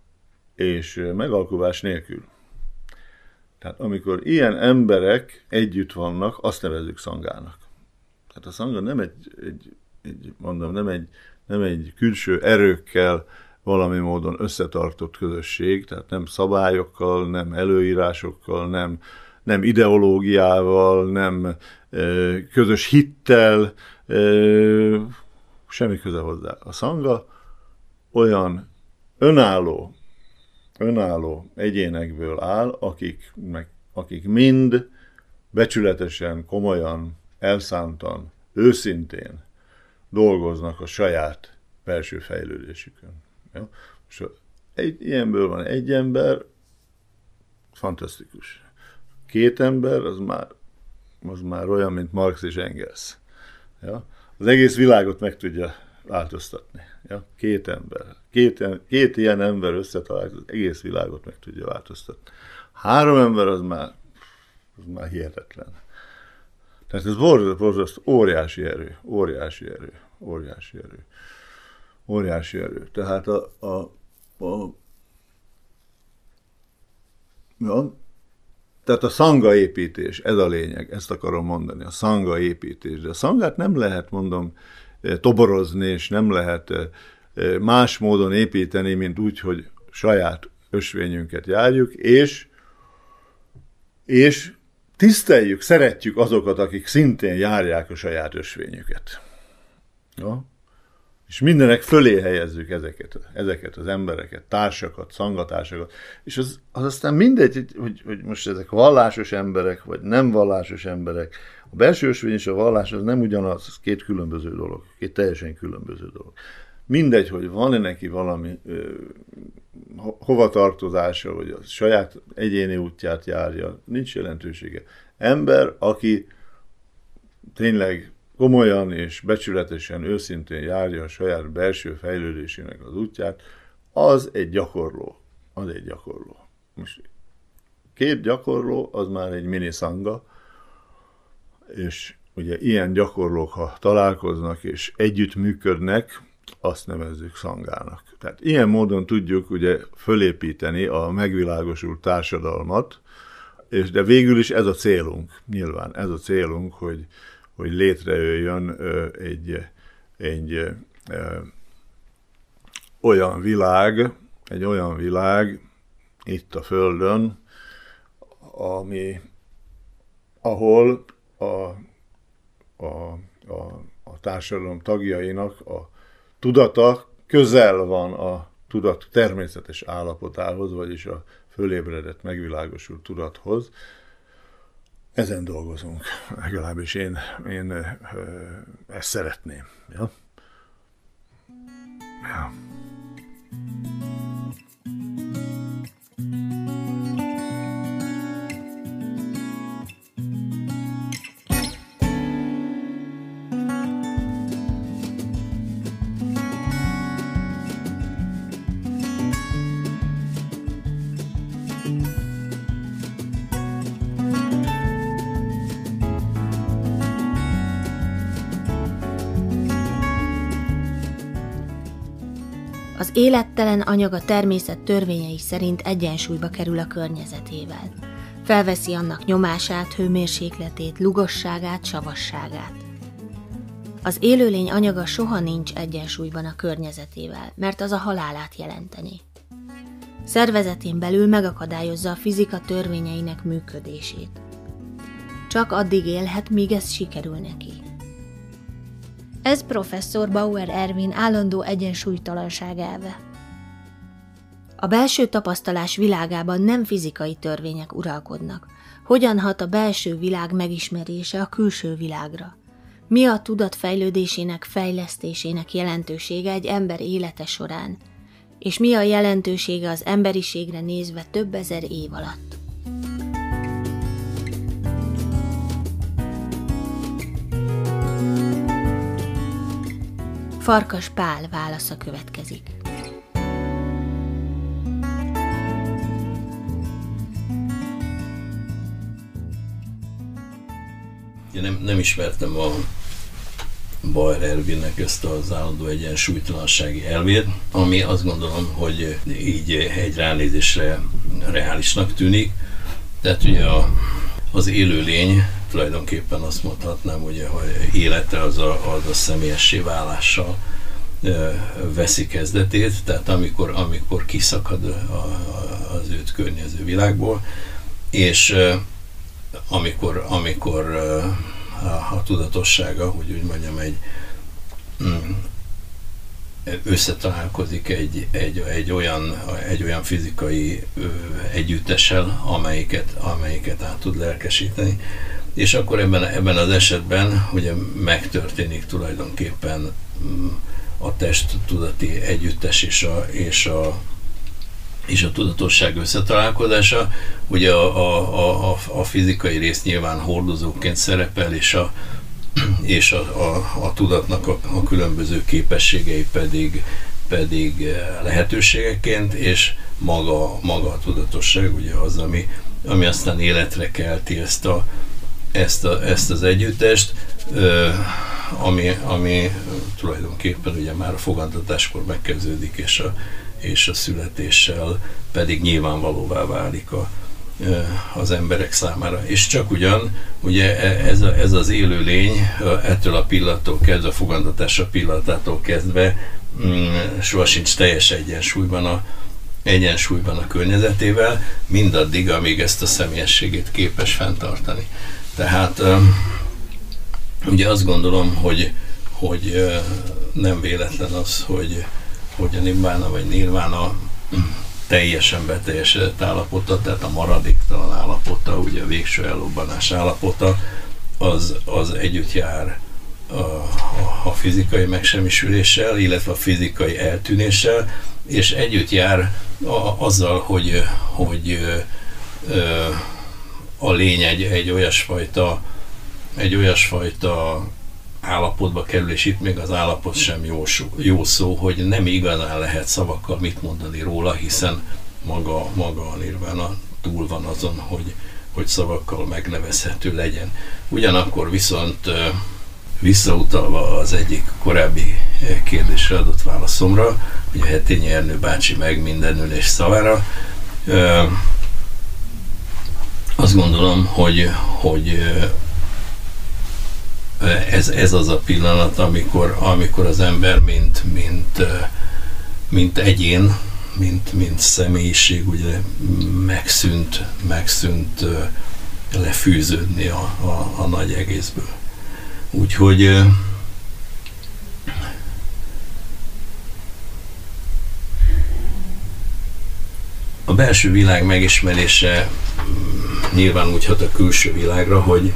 és megalkuvás nélkül. Tehát amikor ilyen emberek együtt vannak, azt nevezzük szangának. Tehát a szanga nem egy, egy, egy mondom, nem egy, nem egy külső erőkkel valami módon összetartott közösség, tehát nem szabályokkal, nem előírásokkal, nem, nem ideológiával, nem ö, közös hittel, ö, semmi köze hozzá. A szanga olyan önálló, önálló egyénekből áll, akik, meg, akik mind becsületesen, komolyan, elszántan, őszintén dolgoznak a saját belső fejlődésükön. Ja? És egy, ilyenből van egy ember, fantasztikus. Két ember, az már, az már olyan, mint Marx és Engels. Ja? Az egész világot meg tudja változtatni. Ja? Két ember. Két, két ilyen ember összetalálkozik, az egész világot meg tudja változtatni. Három ember az már, az már hihetetlen. Tehát ez borzasztó, borzasztó, óriási erő, óriási erő, óriási erő, óriási erő. Tehát a, a, a, ja, tehát a szanga építés, ez a lényeg, ezt akarom mondani, a szanga építés. De a szangát nem lehet, mondom, toborozni, és nem lehet más módon építeni, mint úgy, hogy saját ösvényünket járjuk, és, és tiszteljük, szeretjük azokat, akik szintén járják a saját ösvényüket. Ja? És mindenek fölé helyezzük ezeket, ezeket az embereket, társakat, szangatársakat, és az, az aztán mindegy, hogy, hogy most ezek vallásos emberek, vagy nem vallásos emberek. A belső ösvény és a vallás az nem ugyanaz, az két különböző dolog, két teljesen különböző dolog. Mindegy, hogy van-e neki valami ö, hovatartozása, vagy a saját egyéni útját járja, nincs jelentősége. Ember, aki tényleg komolyan és becsületesen, őszintén járja a saját belső fejlődésének az útját, az egy gyakorló. Az egy gyakorló. Most két gyakorló, az már egy mini szanga, és ugye ilyen gyakorlók, ha találkoznak és együtt működnek, azt nevezzük szangának. Tehát ilyen módon tudjuk ugye fölépíteni a megvilágosult társadalmat, és de végül is ez a célunk, nyilván ez a célunk, hogy, hogy létrejöjjön egy, egy ö, olyan világ, egy olyan világ itt a Földön, ami, ahol a, a, a, a társadalom tagjainak a tudata közel van a tudat természetes állapotához, vagyis a fölébredett, megvilágosult tudathoz. Ezen dolgozunk, legalábbis én, én ezt szeretném. Ja? Ja. Az élettelen anyag a természet törvényei szerint egyensúlyba kerül a környezetével. Felveszi annak nyomását, hőmérsékletét, lugosságát, savasságát. Az élőlény anyaga soha nincs egyensúlyban a környezetével, mert az a halálát jelenteni. Szervezetén belül megakadályozza a fizika törvényeinek működését. Csak addig élhet, míg ez sikerül neki. Ez professzor Bauer Ervin állandó egyensúlytalanság elve. A belső tapasztalás világában nem fizikai törvények uralkodnak. Hogyan hat a belső világ megismerése a külső világra? Mi a tudat fejlődésének, fejlesztésének jelentősége egy ember élete során? És mi a jelentősége az emberiségre nézve több ezer év alatt? Farkas Pál válasza következik. Én nem, nem ismertem a Bauer Ervinnek ezt az állandó egyensúlytalansági elvét, ami azt gondolom, hogy így egy ránézésre reálisnak tűnik. Tehát ugye a, az élőlény tulajdonképpen azt mondhatnám, ugye, hogy élete az a, az a személyessé válással veszi kezdetét, tehát amikor, amikor kiszakad a, a, az őt környező világból, és amikor, amikor a, a tudatossága, hogy úgy mondjam, egy összetalálkozik egy, egy, egy, olyan, egy olyan fizikai együttessel, amelyiket, amelyiket át tud lelkesíteni. És akkor ebben, ebben az esetben ugye megtörténik tulajdonképpen a test-tudati együttes és a, és a, és a tudatosság összetalálkozása. Ugye a, a, a, a fizikai rész nyilván hordozóként szerepel, és a, és a, a, a tudatnak a, a különböző képességei pedig, pedig lehetőségeként, és maga, maga a tudatosság ugye az, ami, ami aztán életre kelti ezt, a, ezt, a, ezt az együttest, ami, ami tulajdonképpen ugye már a fogantatáskor megkezdődik, és a, és a születéssel pedig nyilvánvalóvá válik a, az emberek számára. És csak ugyan, ugye ez, a, ez az élőlény ettől a pillanattól kezdve, a fogantatása pillanatától kezdve soha sincs teljes egyensúlyban a, egyensúlyban a környezetével, mindaddig, amíg ezt a személyességét képes fenntartani. Tehát ugye azt gondolom, hogy, hogy nem véletlen az, hogy, hogy a nibbána vagy nirvána teljesen beteljesedett állapota, tehát a maradéktalan állapota, ugye a végső ellobbanás állapota, az, az együtt jár a, a, a fizikai megsemmisüléssel, illetve a fizikai eltűnéssel, és együtt jár a, azzal, hogy, hogy ö, a lény egy, egy olyasfajta, egy olyasfajta állapotba kerül, és itt még az állapot sem jó, jó szó, hogy nem igazán lehet szavakkal mit mondani róla, hiszen maga, maga a nirvána túl van azon, hogy, hogy szavakkal megnevezhető legyen. Ugyanakkor viszont visszautalva az egyik korábbi kérdésre adott válaszomra, hogy a Hetényi Ernő bácsi meg minden ülés szavára, azt gondolom, hogy, hogy ez, ez az a pillanat, amikor, amikor az ember mint, mint, mint egyén, mint, mint személyiség ugye megszűnt, megszűnt lefűződni a, a, a nagy egészből. Úgyhogy a belső világ megismerése nyilván úgy hat a külső világra, hogy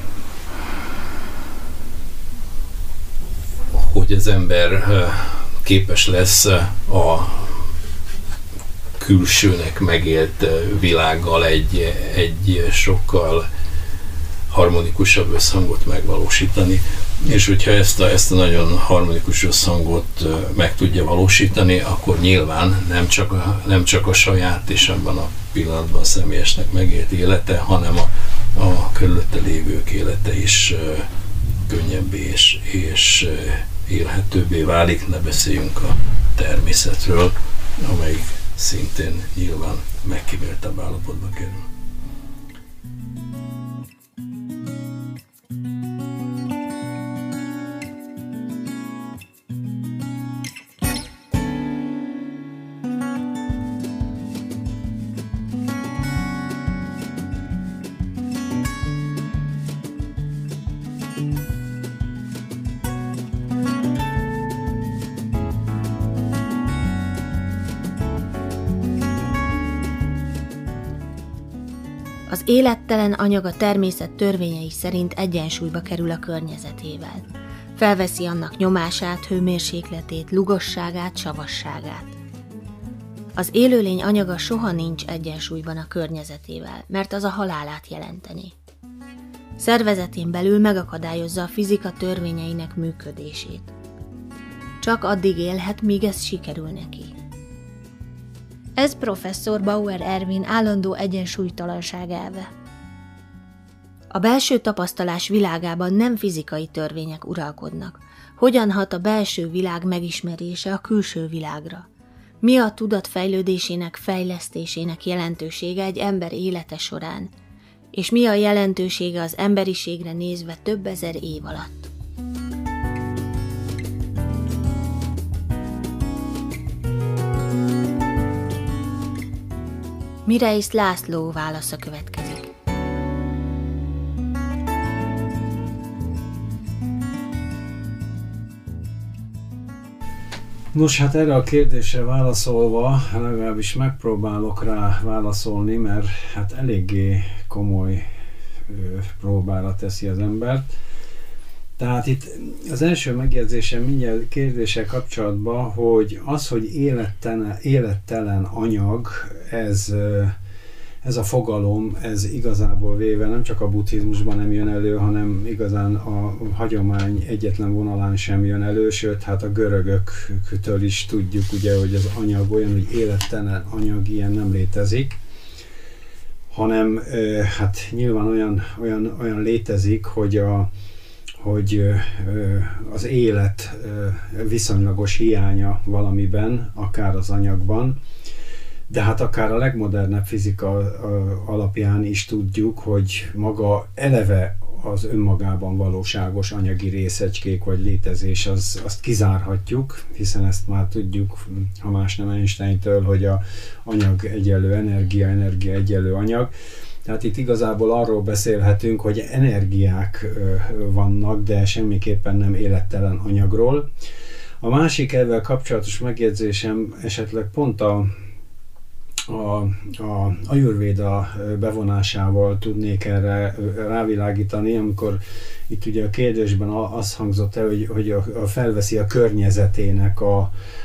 hogy az ember képes lesz a külsőnek megélt világgal egy, egy sokkal harmonikusabb összhangot megvalósítani. És hogyha ezt a, ezt a nagyon harmonikus összhangot meg tudja valósítani, akkor nyilván nem csak a, nem csak a saját és abban a pillanatban személyesnek megélt élete, hanem a, a körülötte lévők élete is könnyebbé és, és élhetőbbé válik. Ne beszéljünk a természetről, amelyik szintén nyilván megkíméltebb állapotba kerül. Az élettelen anyag a természet törvényei szerint egyensúlyba kerül a környezetével. Felveszi annak nyomását, hőmérsékletét, lugosságát, savasságát. Az élőlény anyaga soha nincs egyensúlyban a környezetével, mert az a halálát jelenteni. Szervezetén belül megakadályozza a fizika törvényeinek működését. Csak addig élhet, míg ez sikerül neki. Ez professzor Bauer Ervin állandó egyensúlytalanság elve. A belső tapasztalás világában nem fizikai törvények uralkodnak. Hogyan hat a belső világ megismerése a külső világra? Mi a tudat fejlődésének, fejlesztésének jelentősége egy ember élete során? És mi a jelentősége az emberiségre nézve több ezer év alatt? Mireis László válasza következik. Nos, hát erre a kérdésre válaszolva, legalábbis megpróbálok rá válaszolni, mert hát eléggé komoly ö, próbára teszi az embert. Tehát itt az első megjegyzésem mindjárt kérdéssel kapcsolatban, hogy az, hogy élettelen, élettelen anyag, ez, ez a fogalom, ez igazából véve nem csak a buddhizmusban nem jön elő, hanem igazán a hagyomány egyetlen vonalán sem jön elő, sőt, hát a görögöktől is tudjuk, ugye, hogy az anyag olyan, hogy élettelen anyag, ilyen nem létezik, hanem hát nyilván olyan, olyan, olyan létezik, hogy a hogy az élet viszonylagos hiánya valamiben, akár az anyagban, de hát akár a legmodernebb fizika alapján is tudjuk, hogy maga eleve az önmagában valóságos anyagi részecskék vagy létezés, az, azt kizárhatjuk, hiszen ezt már tudjuk, ha más nem Einsteintől, hogy a anyag egyenlő energia, energia egyenlő anyag. Tehát itt igazából arról beszélhetünk, hogy energiák vannak, de semmiképpen nem élettelen anyagról. A másik ezzel kapcsolatos megjegyzésem esetleg pont a, a, a Ayurvéda bevonásával tudnék erre rávilágítani, amikor itt ugye a kérdésben az hangzott el, hogy, hogy a, a felveszi a környezetének a,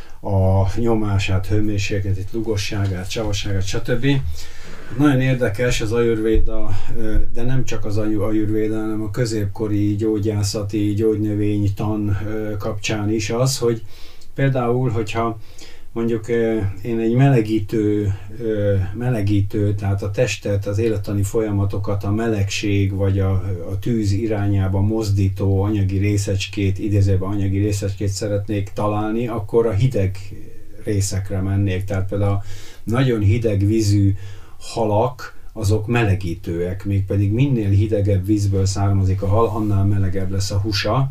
a nyomását, hőmérsékletét, lugosságát, savasságát, stb. Nagyon érdekes az Ayurvéda, de nem csak az Ayurvéda, hanem a középkori gyógyászati, gyógynövénytan kapcsán is az, hogy például, hogyha mondjuk én egy melegítő, melegítő, tehát a testet, az élettani folyamatokat a melegség vagy a, a tűz irányába mozdító anyagi részecskét, idézőben anyagi részecskét szeretnék találni, akkor a hideg részekre mennék. Tehát például a nagyon hideg vízű halak, azok melegítőek, mégpedig minél hidegebb vízből származik a hal, annál melegebb lesz a húsa.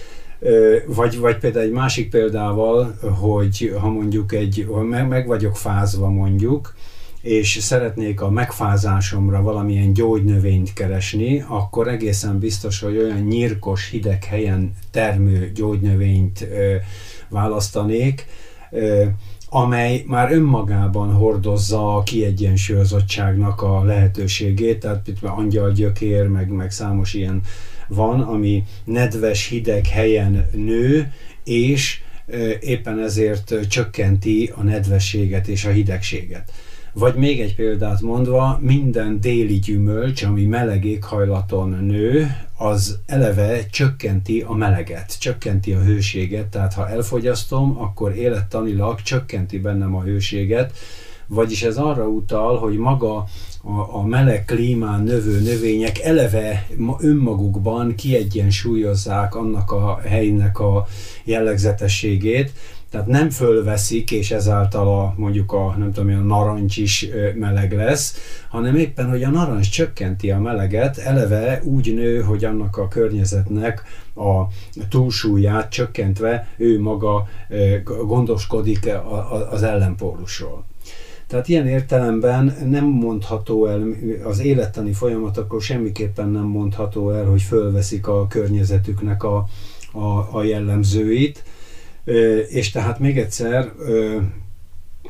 Vagy, vagy például egy másik példával, hogy ha mondjuk egy, meg, meg vagyok fázva mondjuk, és szeretnék a megfázásomra valamilyen gyógynövényt keresni, akkor egészen biztos, hogy olyan nyírkos, hideg helyen termő gyógynövényt ö, választanék, ö, amely már önmagában hordozza a kiegyensúlyozottságnak a lehetőségét, tehát például angyalgyökér, meg, meg számos ilyen van, ami nedves, hideg helyen nő, és éppen ezért csökkenti a nedvességet és a hidegséget. Vagy még egy példát mondva, minden déli gyümölcs, ami meleg éghajlaton nő, az eleve csökkenti a meleget, csökkenti a hőséget, tehát ha elfogyasztom, akkor élettanilag csökkenti bennem a hőséget, vagyis ez arra utal, hogy maga a, a meleg klímán növő növények eleve önmagukban kiegyensúlyozzák annak a helynek a jellegzetességét, tehát nem fölveszik, és ezáltal a, mondjuk a, nem tudom, a narancs is meleg lesz, hanem éppen, hogy a narancs csökkenti a meleget, eleve úgy nő, hogy annak a környezetnek a túlsúlyát csökkentve ő maga gondoskodik az ellenpólusról. Tehát ilyen értelemben nem mondható el, az élettani folyamatokról semmiképpen nem mondható el, hogy fölveszik a környezetüknek a, a, a jellemzőit, és tehát még egyszer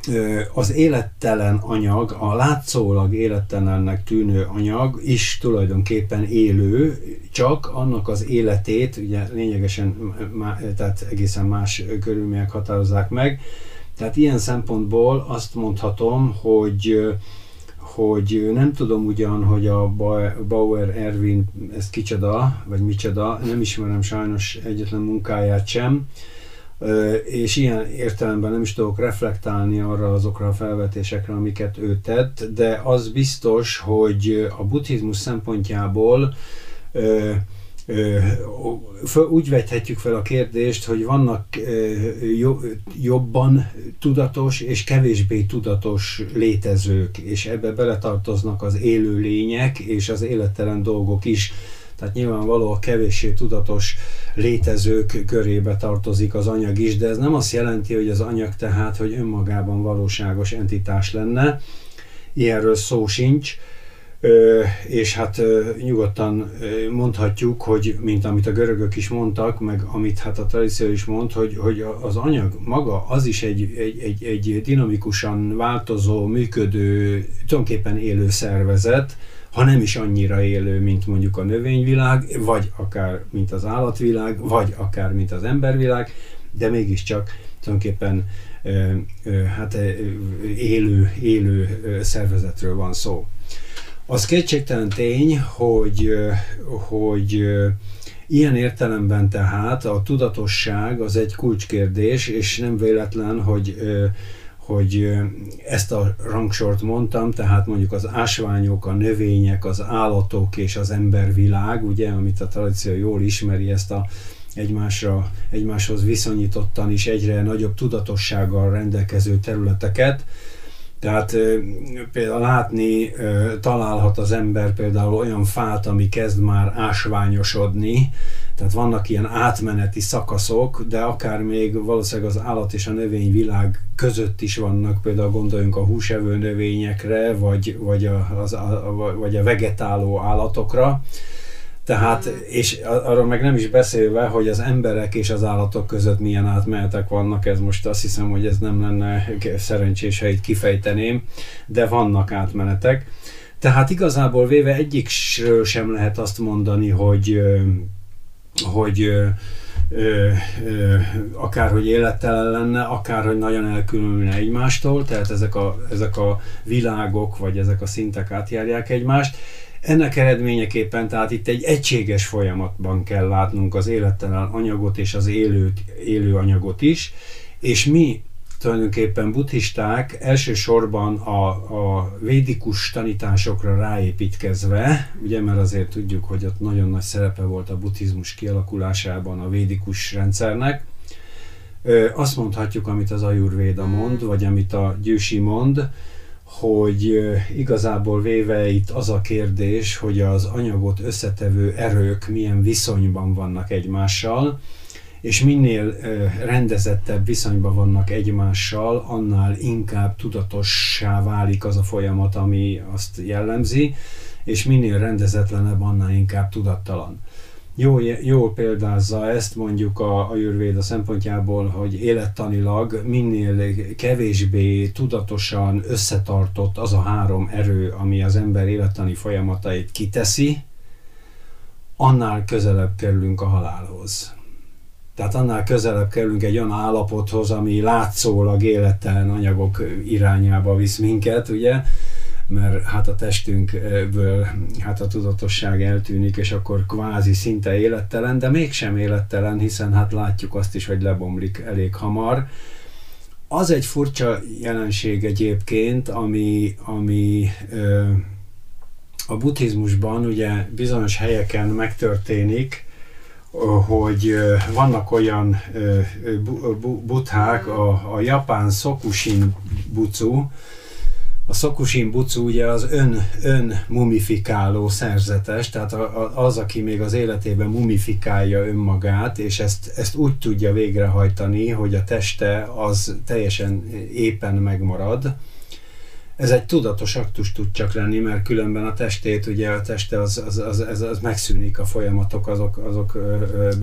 az élettelen anyag, a látszólag élettelennek tűnő anyag is tulajdonképpen élő, csak annak az életét, ugye lényegesen, tehát egészen más körülmények határozzák meg. Tehát ilyen szempontból azt mondhatom, hogy, hogy nem tudom ugyan, hogy a Bauer Ervin ez kicsoda, vagy micsoda, nem ismerem sajnos egyetlen munkáját sem, és ilyen értelemben nem is tudok reflektálni arra azokra a felvetésekre, amiket ő tett, de az biztos, hogy a buddhizmus szempontjából ö, ö, úgy vethetjük fel a kérdést, hogy vannak ö, jobban tudatos és kevésbé tudatos létezők, és ebbe beletartoznak az élő lények és az élettelen dolgok is. Tehát nyilvánvaló a kevéssé tudatos létezők körébe tartozik az anyag is, de ez nem azt jelenti, hogy az anyag tehát, hogy önmagában valóságos entitás lenne. Ilyenről szó sincs, és hát nyugodtan mondhatjuk, hogy mint amit a görögök is mondtak, meg amit hát a tradíció is mond, hogy, hogy az anyag maga az is egy, egy, egy, egy dinamikusan változó, működő, tulajdonképpen élő szervezet, ha nem is annyira élő, mint mondjuk a növényvilág, vagy akár mint az állatvilág, vagy akár mint az embervilág, de mégiscsak tulajdonképpen ö, ö, hát, ö, élő, élő szervezetről van szó. Az kétségtelen tény, hogy, hogy ilyen értelemben tehát a tudatosság az egy kulcskérdés, és nem véletlen, hogy hogy ezt a rangsort mondtam, tehát mondjuk az ásványok, a növények, az állatok és az embervilág, ugye, amit a tradíció jól ismeri, ezt a egymásra, egymáshoz viszonyítottan is egyre nagyobb tudatossággal rendelkező területeket. Tehát például látni, találhat az ember például olyan fát, ami kezd már ásványosodni, tehát vannak ilyen átmeneti szakaszok, de akár még valószínűleg az állat és a növényvilág között is vannak, például gondoljunk a húsevő növényekre, vagy, vagy, a, az, a, vagy a vegetáló állatokra. Tehát, és arról meg nem is beszélve, hogy az emberek és az állatok között milyen átmenetek vannak, ez most azt hiszem, hogy ez nem lenne szerencsés, ha itt kifejteném, de vannak átmenetek. Tehát igazából véve egyikről sem lehet azt mondani, hogy hogy ö, ö, ö, akárhogy élettelen lenne, akárhogy nagyon elkülönülne egymástól, tehát ezek a, ezek a világok, vagy ezek a szintek átjárják egymást. Ennek eredményeképpen tehát itt egy egységes folyamatban kell látnunk az élettelen anyagot és az élő, élő anyagot is, és mi tulajdonképpen buddhisták elsősorban a, a védikus tanításokra ráépítkezve, ugye, mert azért tudjuk, hogy ott nagyon nagy szerepe volt a buddhizmus kialakulásában a védikus rendszernek. Azt mondhatjuk, amit az Ayurvéda mond, vagy amit a Győsi mond, hogy igazából véve itt az a kérdés, hogy az anyagot összetevő erők milyen viszonyban vannak egymással, és minél rendezettebb viszonyban vannak egymással, annál inkább tudatossá válik az a folyamat, ami azt jellemzi, és minél rendezetlenebb, annál inkább tudattalan. Jól, jól példázza ezt mondjuk a Ayurvéda szempontjából, hogy élettanilag minél kevésbé tudatosan összetartott az a három erő, ami az ember élettani folyamatait kiteszi, annál közelebb kerülünk a halálhoz. Tehát annál közelebb kerülünk egy olyan állapothoz, ami látszólag élettelen anyagok irányába visz minket, ugye? Mert hát a testünkből hát a tudatosság eltűnik, és akkor kvázi szinte élettelen, de mégsem élettelen, hiszen hát látjuk azt is, hogy lebomlik elég hamar. Az egy furcsa jelenség egyébként, ami, ami ö, a buddhizmusban ugye bizonyos helyeken megtörténik, hogy vannak olyan buddhák, a, a japán Sokushin Butsu. A Sokushin Butsu ugye az ön, ön mumifikáló szerzetes, tehát az, aki még az életében mumifikálja önmagát, és ezt, ezt úgy tudja végrehajtani, hogy a teste az teljesen éppen megmarad. Ez egy tudatos aktus tud csak lenni, mert különben a testét, ugye a teste az, az, az, az, az megszűnik, a folyamatok, azok, azok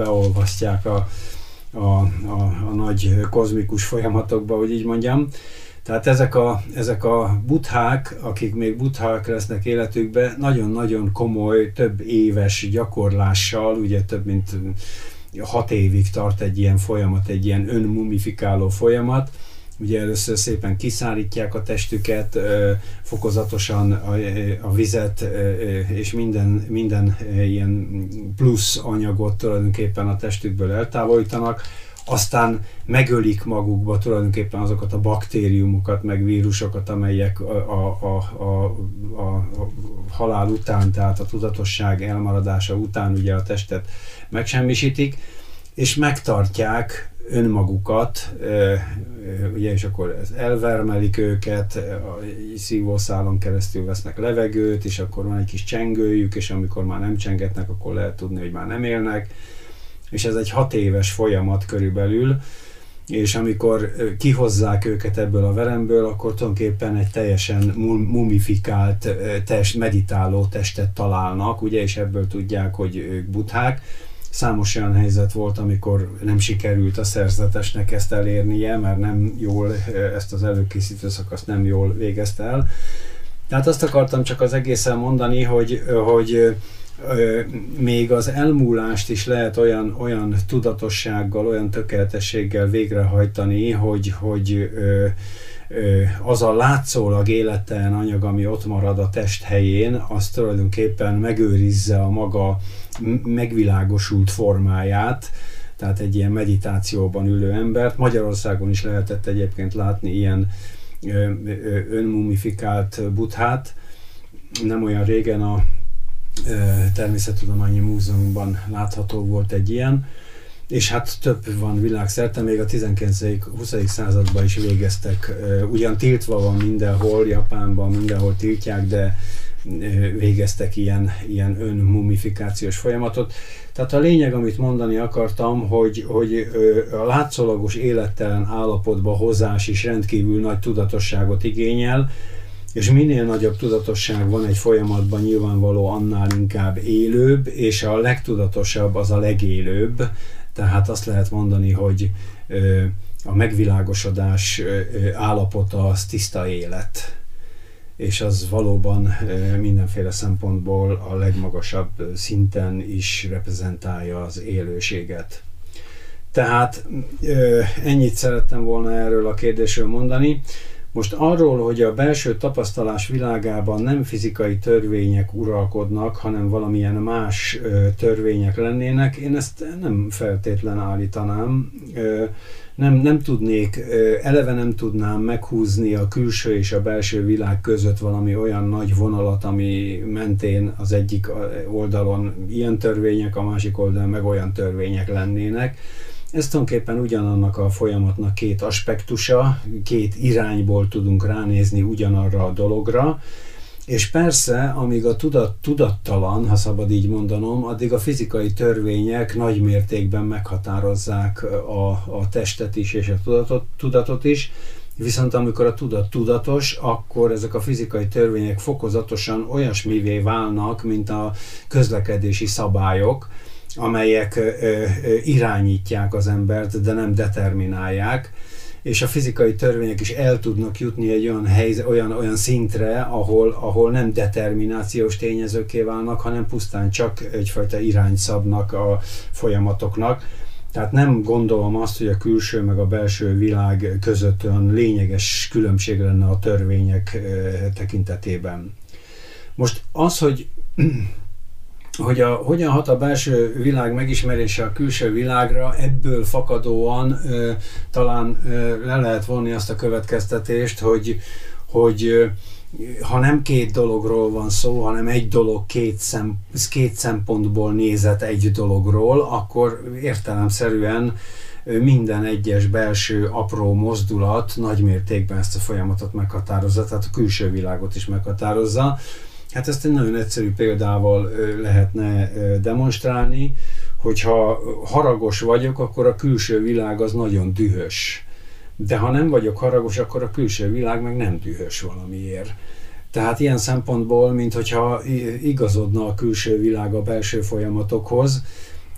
beolvasztják a, a, a, a nagy kozmikus folyamatokba, hogy így mondjam. Tehát ezek a, ezek a buddhák, akik még buddhák lesznek életükben, nagyon-nagyon komoly, több éves gyakorlással, ugye több mint hat évig tart egy ilyen folyamat, egy ilyen önmumifikáló folyamat. Ugye először szépen kiszárítják a testüket, fokozatosan a, a vizet és minden, minden ilyen plusz anyagot tulajdonképpen a testükből eltávolítanak, aztán megölik magukba tulajdonképpen azokat a baktériumokat, meg vírusokat, amelyek a, a, a, a, a halál után, tehát a tudatosság elmaradása után ugye a testet megsemmisítik, és megtartják önmagukat, ugye, és akkor elvermelik őket, a szívószálon keresztül vesznek levegőt, és akkor van egy kis csengőjük, és amikor már nem csengetnek, akkor lehet tudni, hogy már nem élnek. És ez egy hat éves folyamat körülbelül, és amikor kihozzák őket ebből a veremből, akkor tulajdonképpen egy teljesen mumifikált test, meditáló testet találnak, ugye, és ebből tudják, hogy ők buddhák. Számos olyan helyzet volt, amikor nem sikerült a szerzetesnek ezt elérnie, mert nem jól, ezt az előkészítő szakaszt nem jól végezte el. Tehát azt akartam csak az egészen mondani, hogy, hogy még az elmúlást is lehet olyan, olyan tudatossággal, olyan tökéletességgel végrehajtani, hogy, hogy az a látszólag élettelen anyag, ami ott marad a test helyén, az tulajdonképpen megőrizze a maga megvilágosult formáját, tehát egy ilyen meditációban ülő embert. Magyarországon is lehetett egyébként látni ilyen önmumifikált buddhát. Nem olyan régen a Természettudományi Múzeumban látható volt egy ilyen, és hát több van világszerte, még a tizenkilencedik-huszadik században is végeztek. Ugyan tiltva van mindenhol, Japánban mindenhol tiltják, de végeztek ilyen, ilyen önmumifikációs folyamatot. Tehát a lényeg, amit mondani akartam, hogy, hogy a látszólagos élettelen állapotba hozás is rendkívül nagy tudatosságot igényel, és minél nagyobb tudatosság van egy folyamatban, nyilvánvaló annál inkább élőbb, és a legtudatosabb az a legélőbb. Tehát azt lehet mondani, hogy a megvilágosodás állapota az tiszta élet. És az valóban mindenféle szempontból a legmagasabb szinten is reprezentálja az élőséget. Tehát ennyit szerettem volna erről a kérdésről mondani. Most arról, hogy a belső tapasztalás világában nem fizikai törvények uralkodnak, hanem valamilyen más törvények lennének, én ezt nem feltétlen állítanám. Nem, nem tudnék, eleve nem tudnám meghúzni a külső és a belső világ között valami olyan nagy vonalat, ami mentén az egyik oldalon ilyen törvények, a másik oldalon meg olyan törvények lennének. Ez tulajdonképpen ugyanannak a folyamatnak két aspektusa, két irányból tudunk ránézni ugyanarra a dologra, és persze, amíg a tudat, tudattalan, ha szabad így mondanom, addig a fizikai törvények nagy mértékben meghatározzák a, a testet is és a tudatot, tudatot is, viszont amikor a tudat tudatos, akkor ezek a fizikai törvények fokozatosan olyasmivé válnak, mint a közlekedési szabályok, amelyek ö, ö, irányítják az embert, de nem determinálják, és a fizikai törvények is el tudnak jutni egy olyan, helyzet, olyan, olyan szintre, ahol, ahol nem determinációs tényezőkké válnak, hanem pusztán csak egyfajta irányt szabnak a folyamatoknak. Tehát nem gondolom azt, hogy a külső meg a belső világ között olyan lényeges különbség lenne a törvények ö, tekintetében. Most az, hogy hogy a, hogyan hat a belső világ megismerése a külső világra, ebből fakadóan ö, talán ö, le lehet vonni azt a következtetést, hogy, hogy ö, ha nem két dologról van szó, hanem egy dolog két, szem, két szempontból nézett egy dologról, akkor értelemszerűen minden egyes belső apró mozdulat nagymértékben ezt a folyamatot meghatározza, tehát a külső világot is meghatározza. Hát ezt egy nagyon egyszerű példával lehetne demonstrálni, hogyha haragos vagyok, akkor a külső világ az nagyon dühös. De ha nem vagyok haragos, akkor a külső világ meg nem dühös valamiért. Tehát ilyen szempontból, minthogyha igazodna a külső világ a belső folyamatokhoz,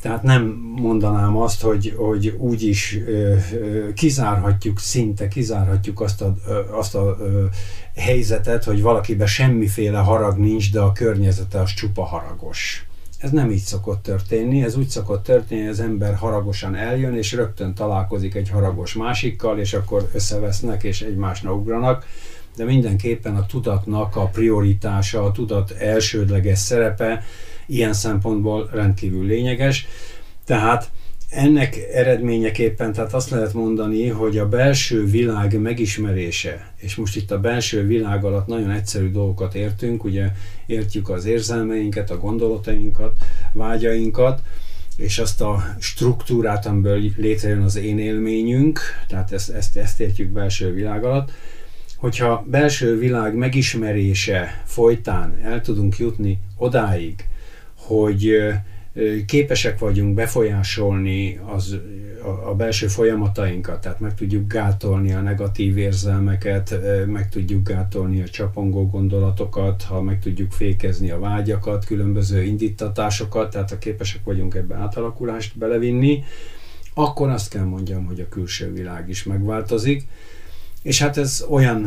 Tehát nem mondanám azt, hogy, hogy úgy is ö, ö, kizárhatjuk, szinte kizárhatjuk azt a, ö, azt a ö, helyzetet, hogy valakiben semmiféle harag nincs, de a környezete az csupa haragos. Ez nem így szokott történni, ez úgy szokott történni, hogy az ember haragosan eljön, és rögtön találkozik egy haragos másikkal, és akkor összevesznek, és egymásnak ugranak, de mindenképpen a tudatnak a prioritása, a tudat elsődleges szerepe ilyen szempontból rendkívül lényeges. Tehát ennek eredményeképpen tehát azt lehet mondani, hogy a belső világ megismerése, és most itt a belső világ alatt nagyon egyszerű dolgokat értünk, ugye értjük az érzelmeinket, a gondolatainkat, vágyainkat, és azt a struktúrát, amiből létrejön az én élményünk, tehát ezt, ezt, ezt értjük belső világ alatt. Hogyha belső világ megismerése folytán el tudunk jutni odáig, hogy képesek vagyunk befolyásolni az, a, a belső folyamatainkat, tehát meg tudjuk gátolni a negatív érzelmeket, meg tudjuk gátolni a csapongó gondolatokat, ha meg tudjuk fékezni a vágyakat, különböző indítatásokat, tehát ha képesek vagyunk ebbe átalakulást belevinni, akkor azt kell mondjam, hogy a külső világ is megváltozik. És hát ez olyan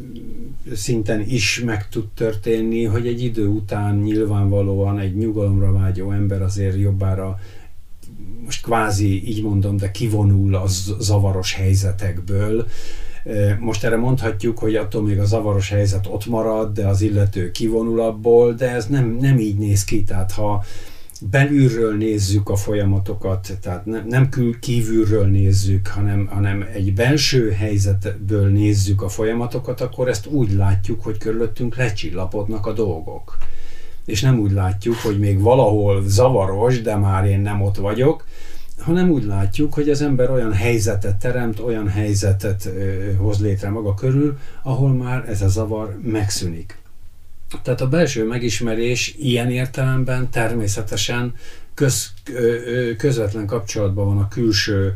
szinten is meg tud történni, hogy egy idő után nyilvánvalóan egy nyugalomra vágyó ember azért jobbára, most kvázi így mondom, de kivonul az zavaros helyzetekből. Most erre mondhatjuk, hogy attól még a zavaros helyzet ott marad, de az illető kivonul abból, de ez nem, nem így néz ki. Tehát ha belülről nézzük a folyamatokat, tehát nem, nem kül, kívülről nézzük, hanem, hanem egy belső helyzetből nézzük a folyamatokat, akkor ezt úgy látjuk, hogy körülöttünk lecsillapodnak a dolgok. És nem úgy látjuk, hogy még valahol zavaros, de már én nem ott vagyok, hanem úgy látjuk, hogy az ember olyan helyzetet teremt, olyan helyzetet ö, hoz létre maga körül, ahol már ez a zavar megszűnik. Tehát a belső megismerés ilyen értelemben természetesen köz, közvetlen kapcsolatban van a külső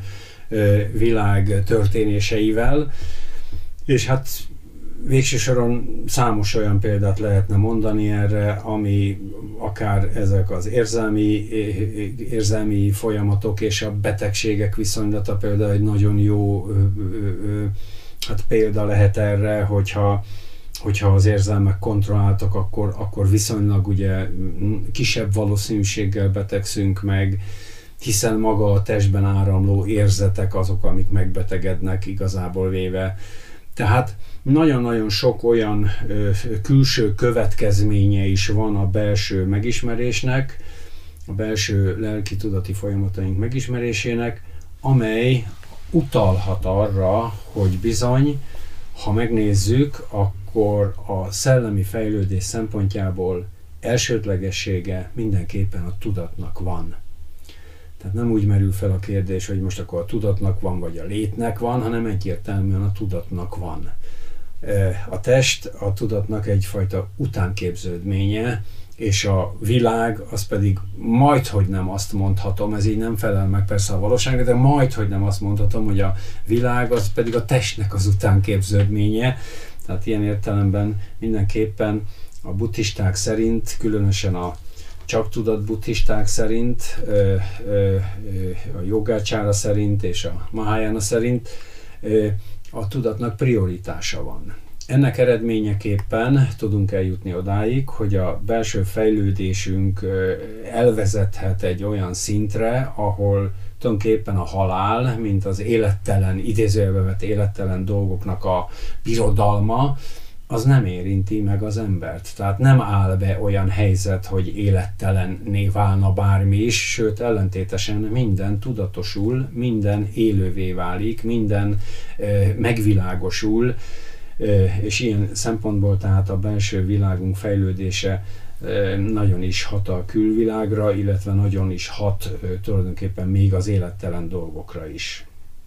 világ történéseivel, és hát végső soron számos olyan példát lehetne mondani erre, ami akár ezek az érzelmi, érzelmi folyamatok és a betegségek viszonylata például egy nagyon jó hát példa lehet erre, hogyha hogyha az érzelmek kontrolláltak, akkor, akkor viszonylag ugye kisebb valószínűséggel betegszünk meg, hiszen maga a testben áramló érzetek azok, amik megbetegednek igazából véve. Tehát nagyon-nagyon sok olyan ö, külső következménye is van a belső megismerésnek, a belső lelki-tudati folyamataink megismerésének, amely utalhat arra, hogy bizony, ha megnézzük, akkor a szellemi fejlődés szempontjából elsődlegessége mindenképpen a tudatnak van. Tehát nem úgy merül fel a kérdés, hogy most akkor a tudatnak van, vagy a létnek van, hanem egyértelműen a tudatnak van. A test a tudatnak egyfajta utánképződménye, és a világ az pedig majdhogy nem azt mondhatom, ez így nem felel meg persze a valóságnak, de majdhogy nem azt mondhatom, hogy a világ az pedig a testnek az utánképződménye. Tehát ilyen értelemben mindenképpen a buddhisták szerint, különösen a csak tudat buddhisták szerint, a jogácsára szerint és a Mahayana szerint a tudatnak prioritása van. Ennek eredményeképpen tudunk eljutni odáig, hogy a belső fejlődésünk elvezethet egy olyan szintre, ahol tulajdonképpen a halál, mint az élettelen, idézőjelbe vett élettelen dolgoknak a birodalma, az nem érinti meg az embert. Tehát nem áll be olyan helyzet, hogy élettelenné válna bármi is, sőt ellentétesen minden tudatosul, minden élővé válik, minden e, megvilágosul, e, és ilyen szempontból tehát a belső világunk fejlődése e, nagyon is hat a külvilágra, illetve nagyon is hat e, tulajdonképpen még az élettelen dolgokra is.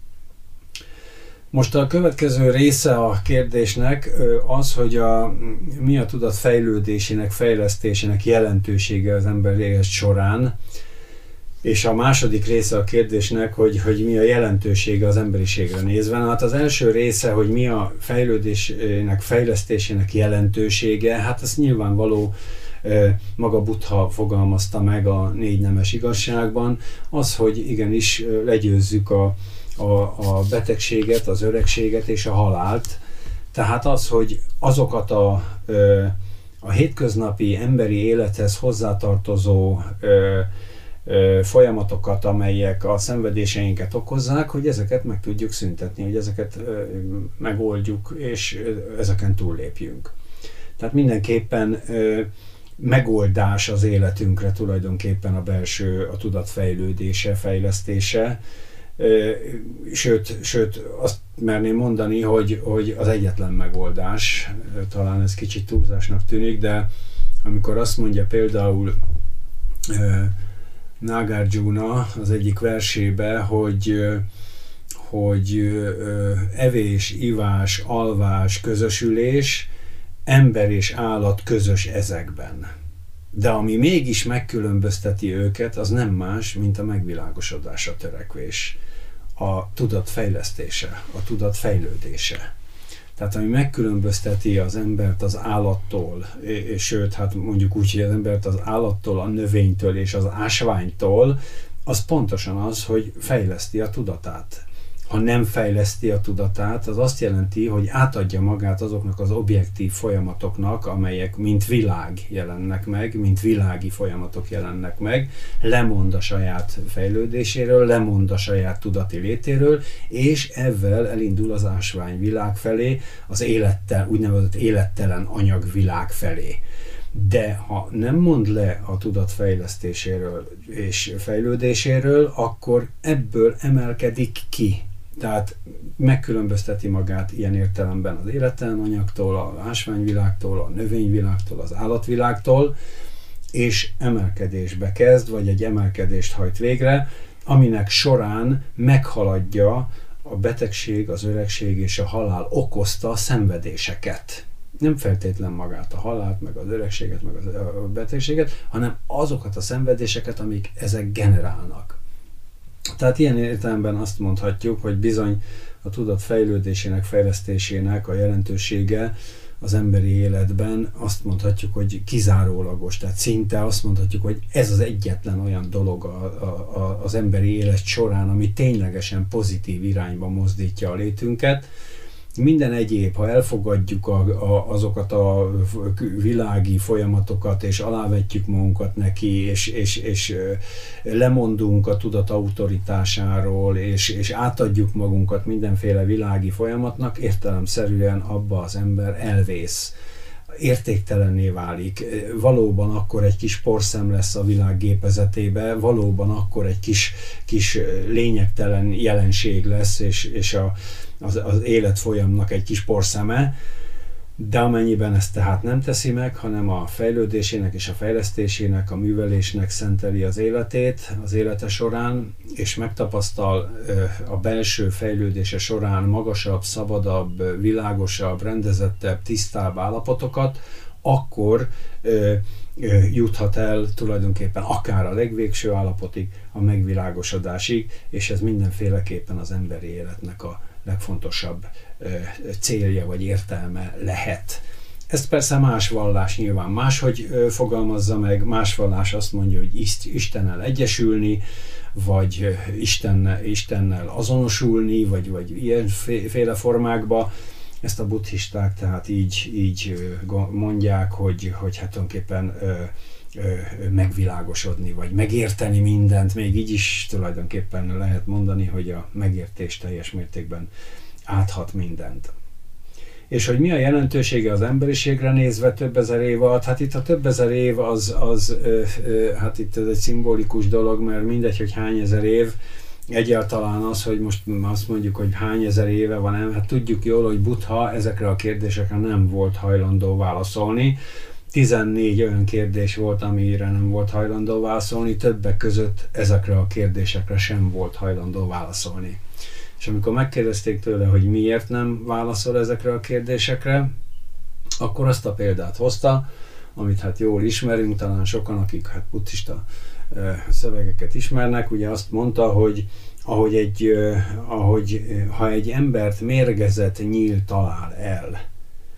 Most a következő része a kérdésnek az, hogy a, mi a tudat fejlődésének, fejlesztésének jelentősége az ember élet során, és a második része a kérdésnek, hogy, hogy mi a jelentősége az emberiségre nézve. Hát az első része, hogy mi a fejlődésnek, fejlesztésének jelentősége, hát ez nyilvánvaló maga Buddha fogalmazta meg a négy nemes igazságban, az, hogy igenis legyőzzük a, a, a betegséget, az öregséget és a halált. Tehát az, hogy azokat a, a hétköznapi emberi élethez hozzátartozó folyamatokat, amelyek a szenvedéseinket okozzák, hogy ezeket meg tudjuk szüntetni, hogy ezeket megoldjuk, és ezeken túllépjünk. Tehát mindenképpen megoldás az életünkre tulajdonképpen a belső, a tudat fejlődése, fejlesztése, sőt, sőt azt merném mondani, hogy, hogy az egyetlen megoldás, talán ez kicsit túlzásnak tűnik, de amikor azt mondja például Nagarjuna az egyik versébe, hogy, hogy evés, ivás, alvás, közösülés, ember és állat közös ezekben. De ami mégis megkülönbözteti őket, az nem más, mint a megvilágosodásra törekvés, a tudat fejlesztése, a tudat fejlődése. Tehát ami megkülönbözteti az embert az állattól, és sőt, hát mondjuk úgy, hogy az embert az állattól, a növénytől és az ásványtól, az pontosan az, hogy fejleszti a tudatát. Ha nem fejleszti a tudatát, az azt jelenti, hogy átadja magát azoknak az objektív folyamatoknak, amelyek mint világ jelennek meg, mint világi folyamatok jelennek meg, lemond a saját fejlődéséről, lemond a saját tudati létéről, és ezzel elindul az ásványvilág felé, az élettel, úgynevezett élettelen anyagvilág felé. De ha nem mond le a tudat fejlesztéséről és fejlődéséről, akkor ebből emelkedik ki. Tehát megkülönbözteti magát ilyen értelemben az élettelen anyagtól, az ásványvilágtól, a növényvilágtól, az állatvilágtól, és emelkedésbe kezd, vagy egy emelkedést hajt végre, aminek során meghaladja a betegség, az öregség és a halál okozta szenvedéseket. Nem feltétlen magát a halált, meg az öregséget, meg a betegséget, hanem azokat a szenvedéseket, amik ezek generálnak. Tehát ilyen értelemben azt mondhatjuk, hogy bizony a tudat fejlődésének, fejlesztésének a jelentősége az emberi életben azt mondhatjuk, hogy kizárólagos. Tehát szinte azt mondhatjuk, hogy ez az egyetlen olyan dolog a, a, a, az emberi élet során, ami ténylegesen pozitív irányba mozdítja a létünket. Minden egyéb, ha elfogadjuk a, a, azokat a világi folyamatokat, és alávetjük magunkat neki, és, és, és lemondunk a tudat autoritásáról, és, és átadjuk magunkat mindenféle világi folyamatnak, értelemszerűen abba az ember elvész. Értéktelenné válik, valóban akkor egy kis porszem lesz a világ gépezetébe, valóban akkor egy kis, kis lényegtelen jelenség lesz, és, és a, az, az életfolyamnak egy kis porszeme, de amennyiben ezt tehát nem teszi meg, hanem a fejlődésének és a fejlesztésének, a művelésnek szenteli az életét, az élete során, és megtapasztal a belső fejlődése során magasabb, szabadabb, világosabb, rendezettebb, tisztább állapotokat, akkor ö, ö, juthat el tulajdonképpen akár a legvégső állapotig, a megvilágosodásig, és ez mindenféleképpen az emberi életnek a legfontosabb ö, célja vagy értelme lehet. Ez persze más vallás nyilván máshogy ö, fogalmazza meg, más vallás azt mondja, hogy Istennel egyesülni, vagy Istennel, Istennel azonosulni, vagy, vagy ilyenféle formákba. Ezt a buddhisták tehát így, így mondják, hogy, hogy hát tulajdonképpen ö, ö, megvilágosodni, vagy megérteni mindent, még így is tulajdonképpen lehet mondani, hogy a megértés teljes mértékben áthat mindent. És hogy mi a jelentősége az emberiségre nézve több ezer év alatt? Hát itt a több ezer év az, az ö, ö, hát itt ez egy szimbolikus dolog, mert mindegy, hogy hány ezer év, egyáltalán az, hogy most azt mondjuk, hogy hány ezer éve van, nem, hát tudjuk jól, hogy Buddha ezekre a kérdésekre nem volt hajlandó válaszolni. tizennégy olyan kérdés volt, amire nem volt hajlandó válaszolni, többek között ezekre a kérdésekre sem volt hajlandó válaszolni. És amikor megkérdezték tőle, hogy miért nem válaszol ezekre a kérdésekre, akkor azt a példát hozta, amit hát jól ismerünk, talán sokan, akik hát buddhista szövegeket ismernek, ugye azt mondta, hogy ahogy, egy, ahogy ha egy embert mérgezett nyíl talál el,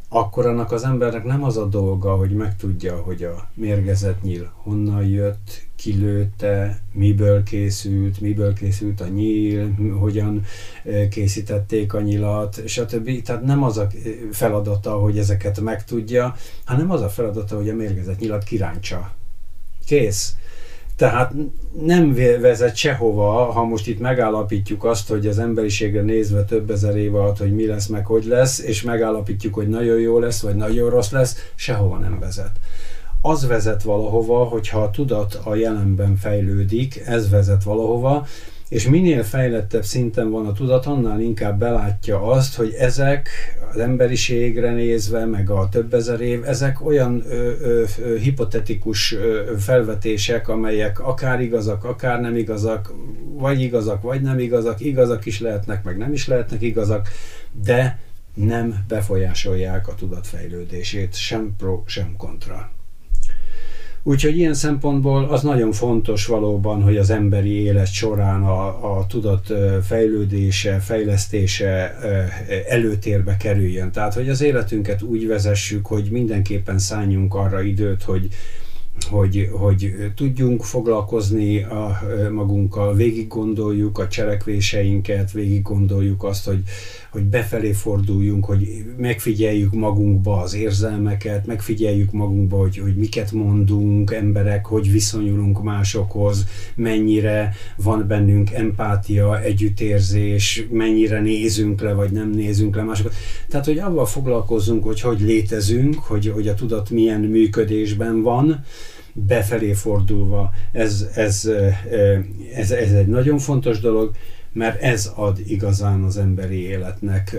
akkor annak az embernek nem az a dolga, hogy megtudja, hogy a mérgezett nyíl honnan jött, kilőtte, miből készült, miből készült a nyíl, hogyan készítették a nyilat, stb. Tehát nem az a feladata, hogy ezeket megtudja, hanem az a feladata, hogy a mérgezett nyilat kirántsa. Kész. Tehát nem vezet sehova, ha most itt megállapítjuk azt, hogy az emberiségre nézve több ezer év alatt, hogy mi lesz, meg hogy lesz, és megállapítjuk, hogy nagyon jó lesz, vagy nagyon rossz lesz, sehova nem vezet. Az vezet valahova, hogyha a tudat a jelenben fejlődik, ez vezet valahova, és minél fejlettebb szinten van a tudat, annál inkább belátja azt, hogy ezek az emberiségre nézve, meg a több ezer év, ezek olyan ö, ö, ö, hipotetikus ö, felvetések, amelyek akár igazak, akár nem igazak, vagy igazak, vagy nem igazak, igazak is lehetnek, meg nem is lehetnek igazak, de nem befolyásolják a tudat fejlődését, sem pro, sem kontra. Úgyhogy ilyen szempontból az nagyon fontos valóban, hogy az emberi élet során a, a tudat fejlődése, fejlesztése előtérbe kerüljön. Tehát, hogy az életünket úgy vezessük, hogy mindenképpen szálljunk arra időt, hogy Hogy, hogy tudjunk foglalkozni a magunkkal, végig gondoljuk a cselekvéseinket, végig gondoljuk azt, hogy, hogy befelé forduljunk, hogy megfigyeljük magunkba az érzelmeket, megfigyeljük magunkba, hogy, hogy miket mondunk emberek, hogy viszonyulunk másokhoz, mennyire van bennünk empátia, együttérzés, mennyire nézünk le, vagy nem nézünk le másokat. Tehát, hogy avval foglalkozzunk, hogy hogy létezünk, hogy, hogy a tudat milyen működésben van, befelé fordulva. Ez, ez, ez, ez egy nagyon fontos dolog, mert ez ad igazán az emberi életnek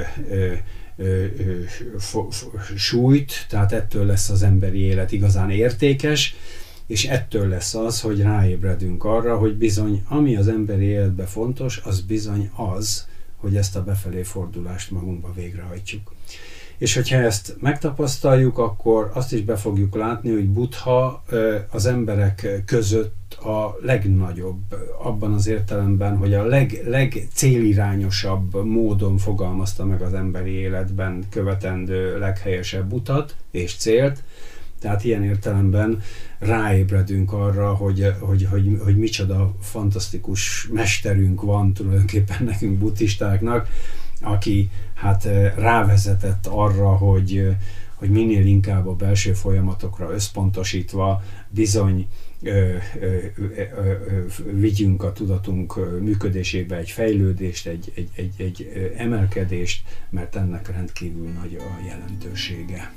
súlyt, tehát ettől lesz az emberi élet igazán értékes, és ettől lesz az, hogy ráébredünk arra, hogy bizony, ami az emberi életben fontos, az bizony az, hogy ezt a befelé fordulást magunkba végrehajtjuk. És hogyha ezt megtapasztaljuk, akkor azt is be fogjuk látni, hogy Buddha az emberek között a legnagyobb, abban az értelemben, hogy a leg, legcélirányosabb módon fogalmazta meg az emberi életben követendő leghelyesebb utat és célt. Tehát ilyen értelemben ráébredünk arra, hogy, hogy, hogy, hogy micsoda fantasztikus mesterünk van tulajdonképpen nekünk buddhistáknak, aki hát rávezetett arra, hogy, hogy minél inkább a belső folyamatokra összpontosítva bizony ö, ö, ö, ö, vigyünk a tudatunk működésébe egy fejlődést, egy, egy, egy, egy emelkedést, mert ennek rendkívül nagy a jelentősége.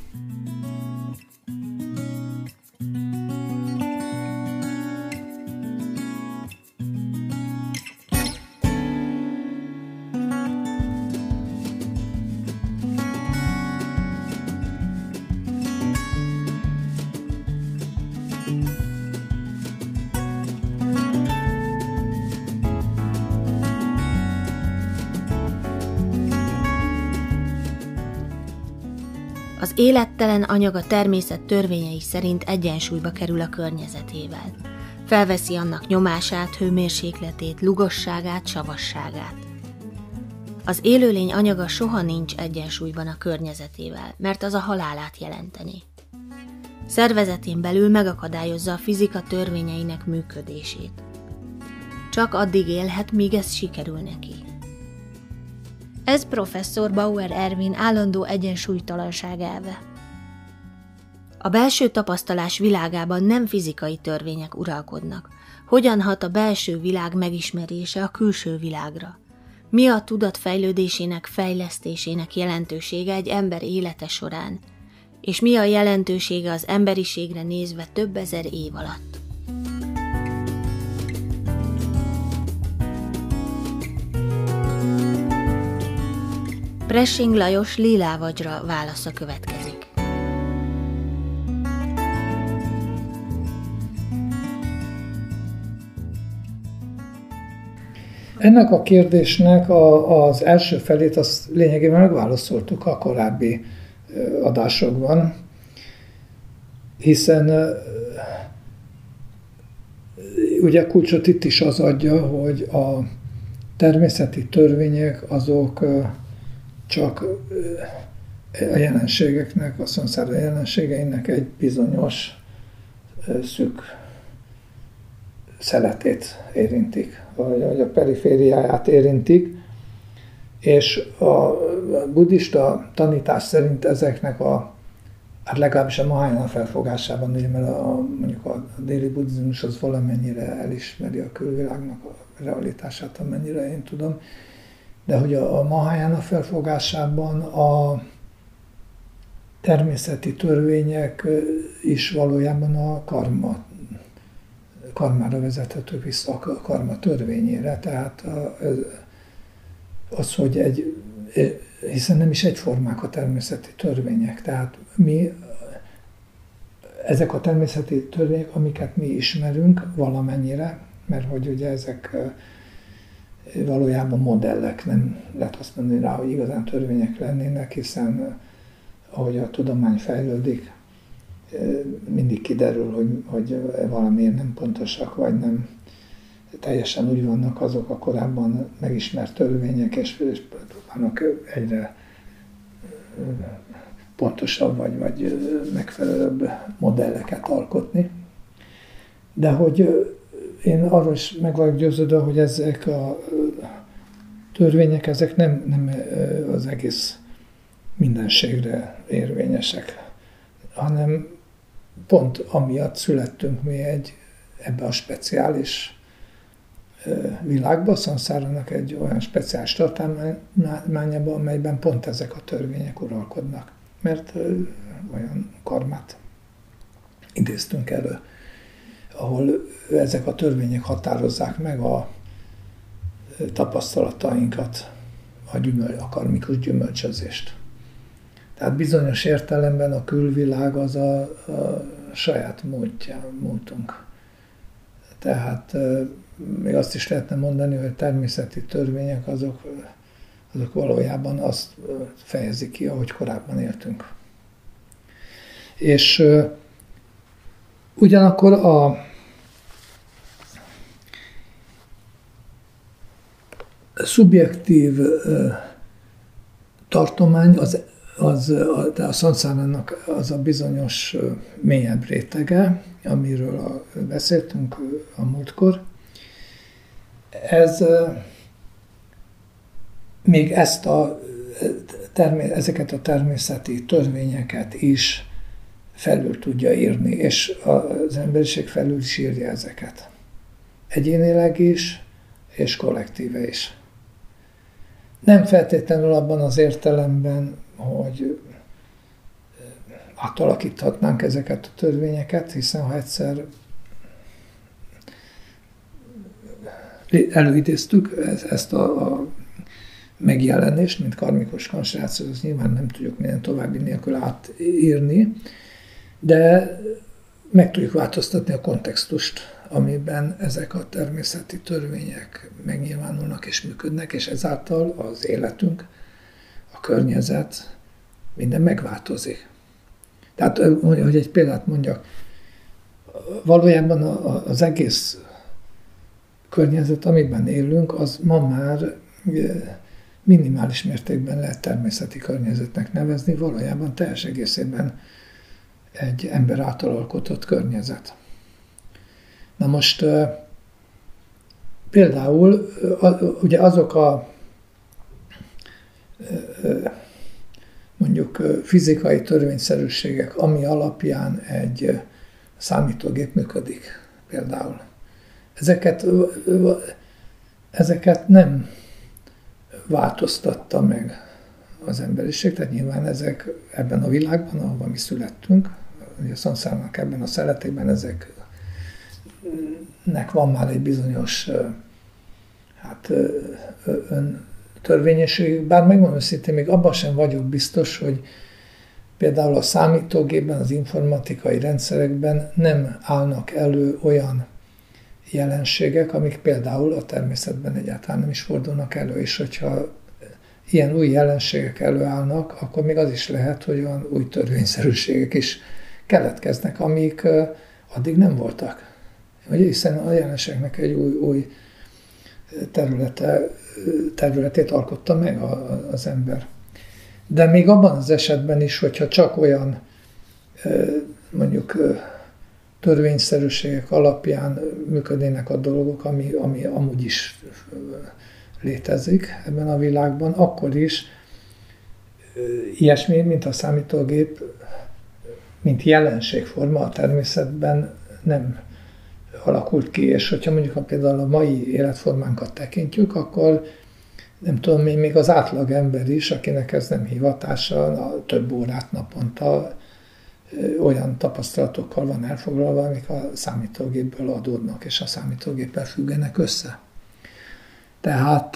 Az élettelen anyag a természet törvényei szerint egyensúlyba kerül a környezetével. Felveszi annak nyomását, hőmérsékletét, lugosságát, savasságát. Az élőlény anyaga soha nincs egyensúlyban a környezetével, mert az a halálát jelenteni. Szervezetén belül megakadályozza a fizika törvényeinek működését. Csak addig élhet, míg ez sikerül neki. Ez professzor Bauer Ervin állandó egyensúlytalanság elve. A belső tapasztalás világában nem fizikai törvények uralkodnak. Hogyan hat a belső világ megismerése a külső világra? Mi a tudat fejlődésének, fejlesztésének jelentősége egy ember élete során? És mi a jelentősége az emberiségre nézve több ezer év alatt? Pressing Lajos Lilávadzsra válasza következik. Ennek a kérdésnek a, az első felét azt lényegében megválaszoltuk a korábbi adásokban, hiszen ugye kulcsot itt is az adja, hogy a természeti törvények azok csak a jelenségeknek, a szanszára jelenségeinek egy bizonyos szűk szeletét érintik, vagy a perifériáját érintik, és a buddhista tanítás szerint ezeknek a, hát legalábbis a Mahayana felfogásában, ugye, mert a, mondjuk a déli buddhizmus az valamennyire elismeri a külvilágnak a realitását, amennyire én tudom, de hogy a, a Mahayana felfogásában a természeti törvények is valójában a karma, karmára vezethetők vissza, a karma törvényére, tehát az, hogy egy, hiszen nem is egyformák a természeti törvények, tehát mi, ezek a természeti törvények, amiket mi ismerünk valamennyire, mert hogy ugye ezek valójában modellek, nem lehet azt mondani rá, hogy igazán törvények lennének, hiszen ahogy a tudomány fejlődik, mindig kiderül, hogy, hogy valamiért nem pontosak, vagy nem teljesen úgy vannak azok a korábban megismert törvények, és, és próbálnak egyre pontosabb, vagy, vagy megfelelőbb modelleket alkotni. De hogy én arról is meg vagyok győződve, hogy ezek a törvények, ezek nem, nem az egész mindenségre érvényesek, hanem pont amiatt születtünk mi egy ebbe a speciális világba, a szanszárának egy olyan speciális tartományába, amelyben pont ezek a törvények uralkodnak. Mert olyan karmát idéztünk elő, ahol ezek a törvények határozzák meg a tapasztalatainkat, a, gyümöl, a karmikus gyümölcsözést. Tehát bizonyos értelemben a külvilág az a, a saját múltja, múltunk. Tehát még azt is lehetne mondani, hogy a természeti törvények azok, azok valójában azt fejezik ki, ahogy korábban éltünk. És ugyanakkor a szubjektív tartomány, az, az a, a szanszárának az a bizonyos mélyebb rétege, amiről a, beszéltünk a múltkor. Ez még ezt a, termé, ezeket a természeti törvényeket is felül tudja írni, és az emberiség felül is írja ezeket. Egyénileg is, és kollektíve is. Nem feltétlenül abban az értelemben, hogy átalakíthatnánk ezeket a törvényeket, hiszen ha egyszer előidéztük ezt a, a megjelenést, mint karmikus konstelláció, az nyilván nem tudjuk minden további nélkül átírni, de meg tudjuk változtatni a kontextust, amiben ezek a természeti törvények megnyilvánulnak és működnek, és ezáltal az életünk, a környezet, minden megváltozik. Tehát, hogy egy példát mondjak, valójában az egész környezet, amiben élünk, az ma már minimális mértékben lehet természeti környezetnek nevezni, valójában teljes egészében egy ember által alkotott környezet. Na most például ugye azok a mondjuk fizikai törvényszerűségek, ami alapján egy számítógép működik például. Ezeket, ezeket nem változtatta meg az emberiség, tehát nyilván ezek ebben a világban, ahol mi születtünk, ugye a szanszárának ebben a szeletében ezeknek van már egy bizonyos hát, öntörvényességük, bár megmondom őszintén, még abban sem vagyok biztos, hogy például a számítógépben, az informatikai rendszerekben nem állnak elő olyan jelenségek, amik például a természetben egyáltalán nem is fordulnak elő, és hogyha ilyen új jelenségek előállnak, akkor még az is lehet, hogy olyan új törvényszerűségek is keletkeznek, amik addig nem voltak. Ugye, hiszen a jelenségnek egy új, új területe, területét alkotta meg az ember. De még abban az esetben is, hogyha csak olyan mondjuk törvényszerűségek alapján működnének a dolgok, ami, ami amúgy is létezik ebben a világban, akkor is ilyesmi, mint a számítógép, mint jelenségforma a természetben nem alakult ki, és hogyha mondjuk például a mai életformánkat tekintjük, akkor nem tudom, még az átlag ember is, akinek ez nem hivatása, a több órát naponta olyan tapasztalatokkal van elfoglalva, amik a számítógépből adódnak, és a számítógéppel függenek össze. Tehát,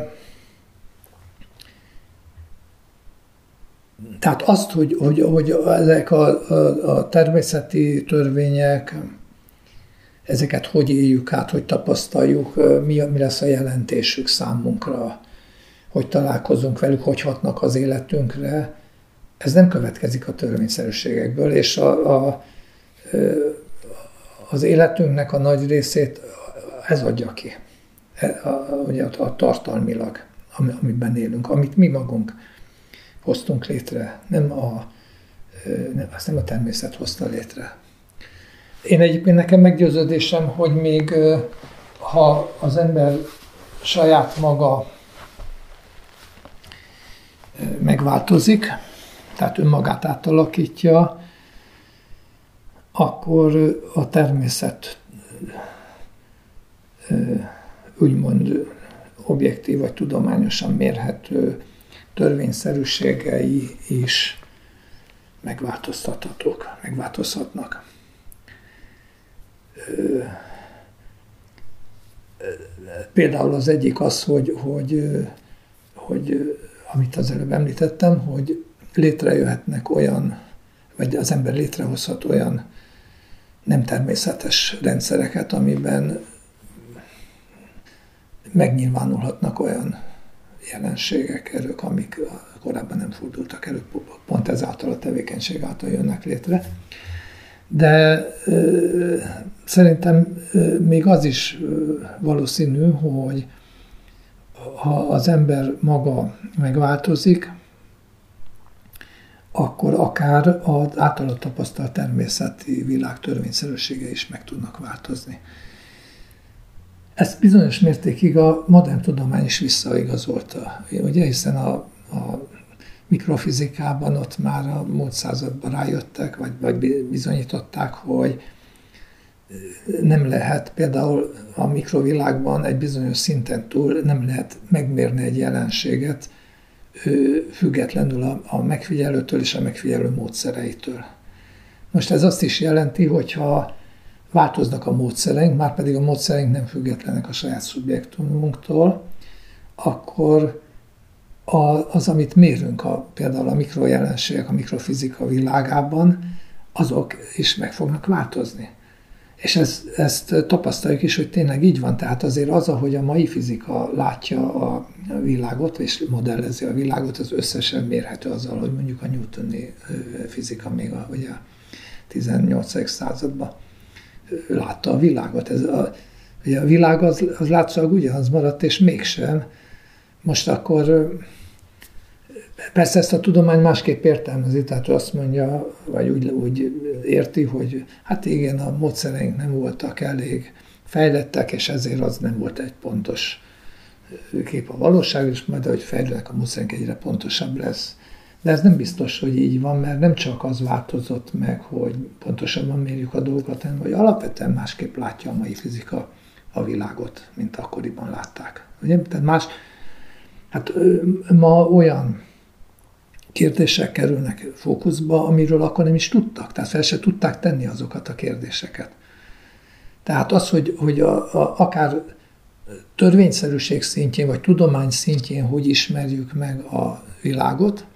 tehát azt, hogy, hogy, hogy ezek a, a, a természeti törvények, ezeket hogy éljük át, hogy tapasztaljuk, mi, mi lesz a jelentésük számunkra, hogy találkozunk velük, hogy hatnak az életünkre, ez nem következik a törvényszerűségekből, és a, a, az életünknek a nagy részét ez adja ki, a, a, a tartalmilag, amiben élünk, amit mi magunk hoztunk létre, nem a, nem, azt nem a természet hozta létre. Én egyébként nekem meggyőződésem, hogy még ha az ember saját maga megváltozik, tehát önmagát átalakítja, akkor a természet úgymond objektív vagy tudományosan mérhető törvényszerűségei is megváltoztathatók, megváltozhatnak. Például az egyik az, hogy, hogy, hogy amit az előbb említettem, hogy létrejöhetnek olyan, vagy az ember létrehozhat olyan nem természetes rendszereket, amiben megnyilvánulhatnak olyan jelenségek, erők, amik korábban nem fordultak elő, pont ezáltal a tevékenység által jönnek létre. De ö, szerintem ö, még az is ö, valószínű, hogy ha az ember maga megváltozik, akkor akár az általa tapasztalt természeti világ törvényszerűsége is meg tudnak változni. Ezt bizonyos mértékig a modern tudomány is visszaigazolta, ugye, hiszen a, a mikrofizikában ott már a múlt században rájöttek, vagy, vagy bizonyították, hogy nem lehet például a mikrovilágban egy bizonyos szinten túl nem lehet megmérni egy jelenséget függetlenül a, a megfigyelőtől és a megfigyelő módszereitől. Most ez azt is jelenti, hogyha változnak a módszereink, már pedig a módszereink nem függetlenek a saját szubjektumunktól, akkor a, az, amit mérünk, a, például a mikrojelenségek, a mikrofizika világában, azok is meg fognak változni. És ez, ezt tapasztaljuk is, hogy tényleg így van. Tehát azért az, ahogy a mai fizika látja a világot, és modellezi a világot, az összesen mérhető azzal, hogy mondjuk a newtoni fizika még a, ugye a tizennyolcadik században látta a világot. Ez a, ugye a világ az, az látszólag ugyanaz maradt, és mégsem. Most akkor persze ezt a tudomány másképp értelmezi, tehát azt mondja, vagy úgy, úgy érti, hogy hát igen, a módszereink nem voltak elég fejlettek, és ezért az nem volt egy pontos kép a valóság, és majd ahogy fejlődnek a módszereink, egyre pontosabb lesz. De ez nem biztos, hogy így van, mert nem csak az változott meg, hogy pontosabban mérjük a dolgokat, hanem hogy alapvetően másképp látja a mai fizika a világot, mint akkoriban látták. Ugye? Tehát más, hát ma olyan kérdések kerülnek fókuszba, amiről akkor nem is tudtak, tehát fel se tudták tenni azokat a kérdéseket. Tehát az, hogy, hogy a, a, akár törvényszerűség szintjén, vagy tudomány szintjén hogy ismerjük meg a világot,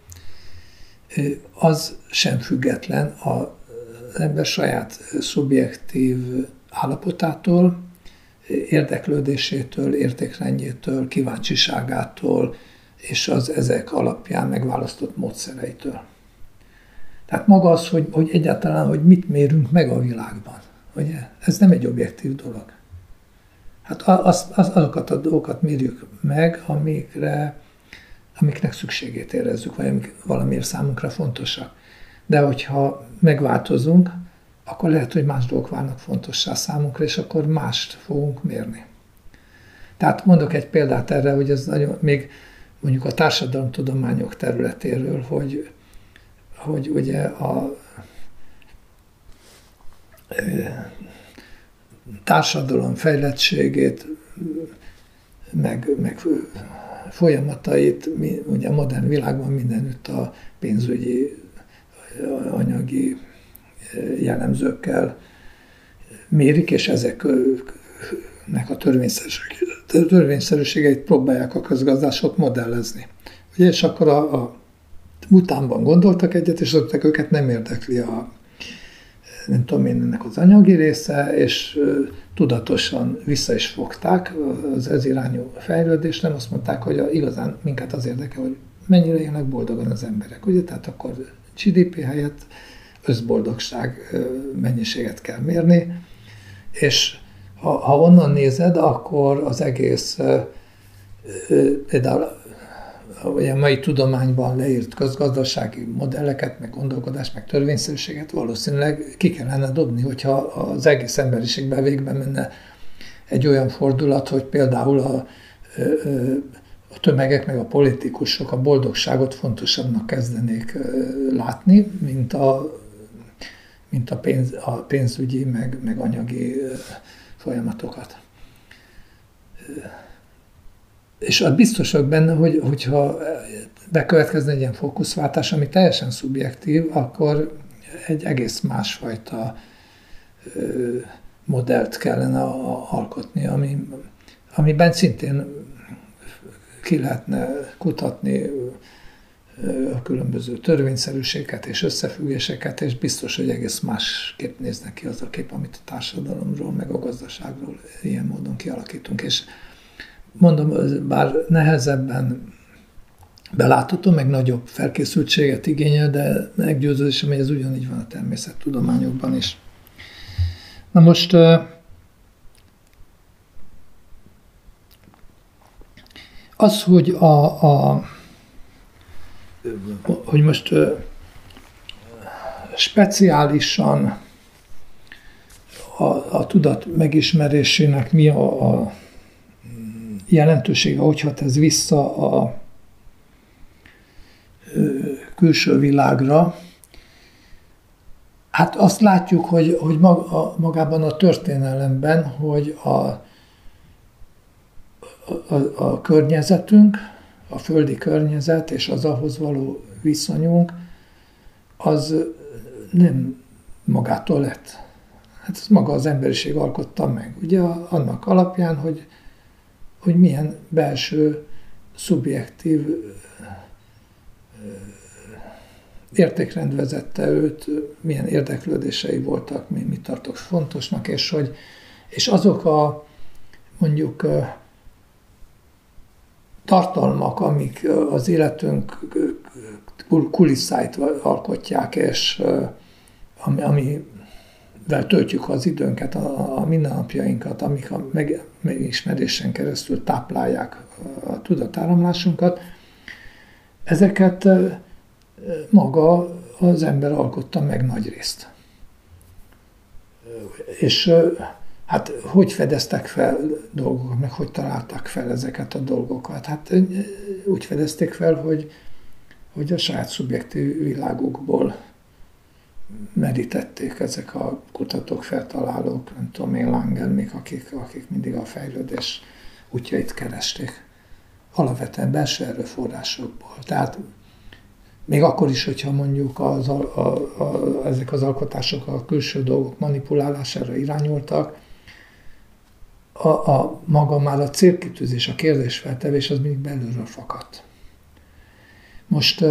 az sem független az ember saját szubjektív állapotától, érdeklődésétől, értékrendjétől, kíváncsiságától, és az ezek alapján megválasztott módszereitől. Tehát maga az, hogy, hogy egyáltalán, hogy mit mérünk meg a világban. Ugye? Ez nem egy objektív dolog. Hát az, az, azokat a dolgokat mérjük meg, amikre, amiknek szükségét érezzük, vagy amik valamiért számunkra fontosak. De hogyha megváltozunk, akkor lehet, hogy más dolgok válnak fontossá számunkra, és akkor mást fogunk mérni. Tehát mondok egy példát erre, hogy ez nagyon, még mondjuk a társadalomtudományok területéről, hogy, hogy ugye a társadalom fejlettségét, meg, meg folyamatait, ugye a modern világban mindenütt a pénzügyi, anyagi jellemzőkkel mérik, és ezeknek a törvényszerűségeit próbálják a közgazdások modellezni. Ugye, és akkor a, a utánban gondoltak egyet, és azok őket nem érdekli a, nem tudom én, ennek az anyagi része, és tudatosan vissza is fogták az ez irányú fejlődést, nem azt mondták, hogy a, igazán minket az érdekel, hogy mennyire élnek boldogan az emberek. Ugye? Tehát akkor gé dé pé helyett összboldogság mennyiséget kell mérni, és ha, ha onnan nézed, akkor az egész például a mai tudományban leírt közgazdasági modelleket, meg gondolkodást, meg törvényszerűséget valószínűleg ki kellene dobni, hogyha az egész emberiségben végben menne egy olyan fordulat, hogy például a, a tömegek, meg a politikusok a boldogságot fontosabbnak kezdenék látni, mint a, mint a, pénz, a pénzügyi, meg, meg anyagi folyamatokat. És biztos vagyok benne, hogy, hogyha bekövetkezne egy ilyen fókuszváltás, ami teljesen szubjektív, akkor egy egész másfajta ö, modellt kellene alkotni, ami, amiben szintén ki lehetne kutatni a különböző törvényszerűségeket és összefüggéseket, és biztos, hogy egész másképp néznek ki az a kép, amit a társadalomról, meg a gazdaságról ilyen módon kialakítunk. És mondom, bár nehezebben belátható, meg nagyobb felkészültséget igényel, de meggyőződésem, hogy ez ugyanígy van a természettudományokban is. Na most az, hogy a, a hogy most speciálisan a, a tudat megismerésének mi a, a jelentősége, hogy hat ez vissza a külső világra. Hát azt látjuk, hogy, hogy maga, magában a történelemben, hogy a, a, a környezetünk, a földi környezet és az ahhoz való viszonyunk, az nem magától lett. Hát ez maga az emberiség alkotta meg. Ugye annak alapján, hogy hogy milyen belső, szubjektív értékrend vezette őt, milyen érdeklődései voltak, mi, mit tartok fontosnak, és, hogy, és azok a mondjuk tartalmak, amik az életünk kulisszáit alkotják, és ami, amivel töltjük az időnket, a, a mindennapjainkat, amik a meg, megismerésen keresztül táplálják a tudatáramlásunkat, ezeket maga az ember alkotta meg nagy részt. És hát hogy fedeztek fel dolgokat, meg hogy találták fel ezeket a dolgokat? Hát úgy fedezték fel, hogy, hogy a saját szubjektív világukból merítették ezek a kutatók, feltalálók, nem tudom én, Langelmik, akik, akik mindig a fejlődés útjait keresték. Alapvetően belső erőforrásokból. Tehát még akkor is, hogyha mondjuk az, a, a, a, ezek az alkotások a külső dolgok manipulálására irányultak, a, a maga már a célkitűzés, a kérdésfeltevés az mindig belülről fakadt. Most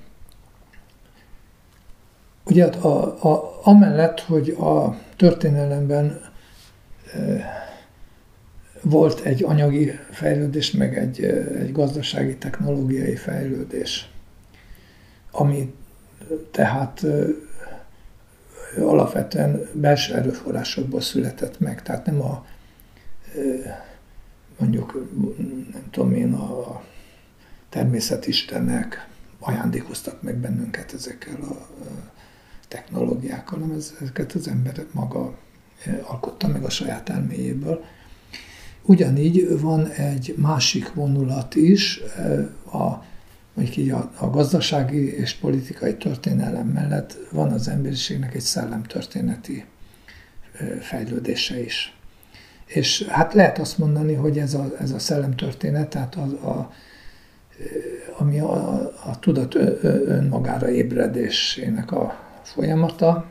ugye a, a, amellett, hogy a történelemben e, volt egy anyagi fejlődés, meg egy, egy gazdasági, technológiai fejlődés, ami tehát e, alapvetően belső erőforrásokból született meg, tehát nem a e, mondjuk, nem tudom én, a természetistenek ajándékoztak meg bennünket ezekkel a technológiákkal, hanem ezeket az ember maga alkotta meg a saját elméjéből. Ugyanígy van egy másik vonulat is, a, mondjuk így a, a gazdasági és politikai történelem mellett van az emberiségnek egy szellemtörténeti fejlődése is. És hát lehet azt mondani, hogy ez a, ez a szellemtörténet, tehát a, a, ami a, a tudat önmagára ébredésének a folyamata,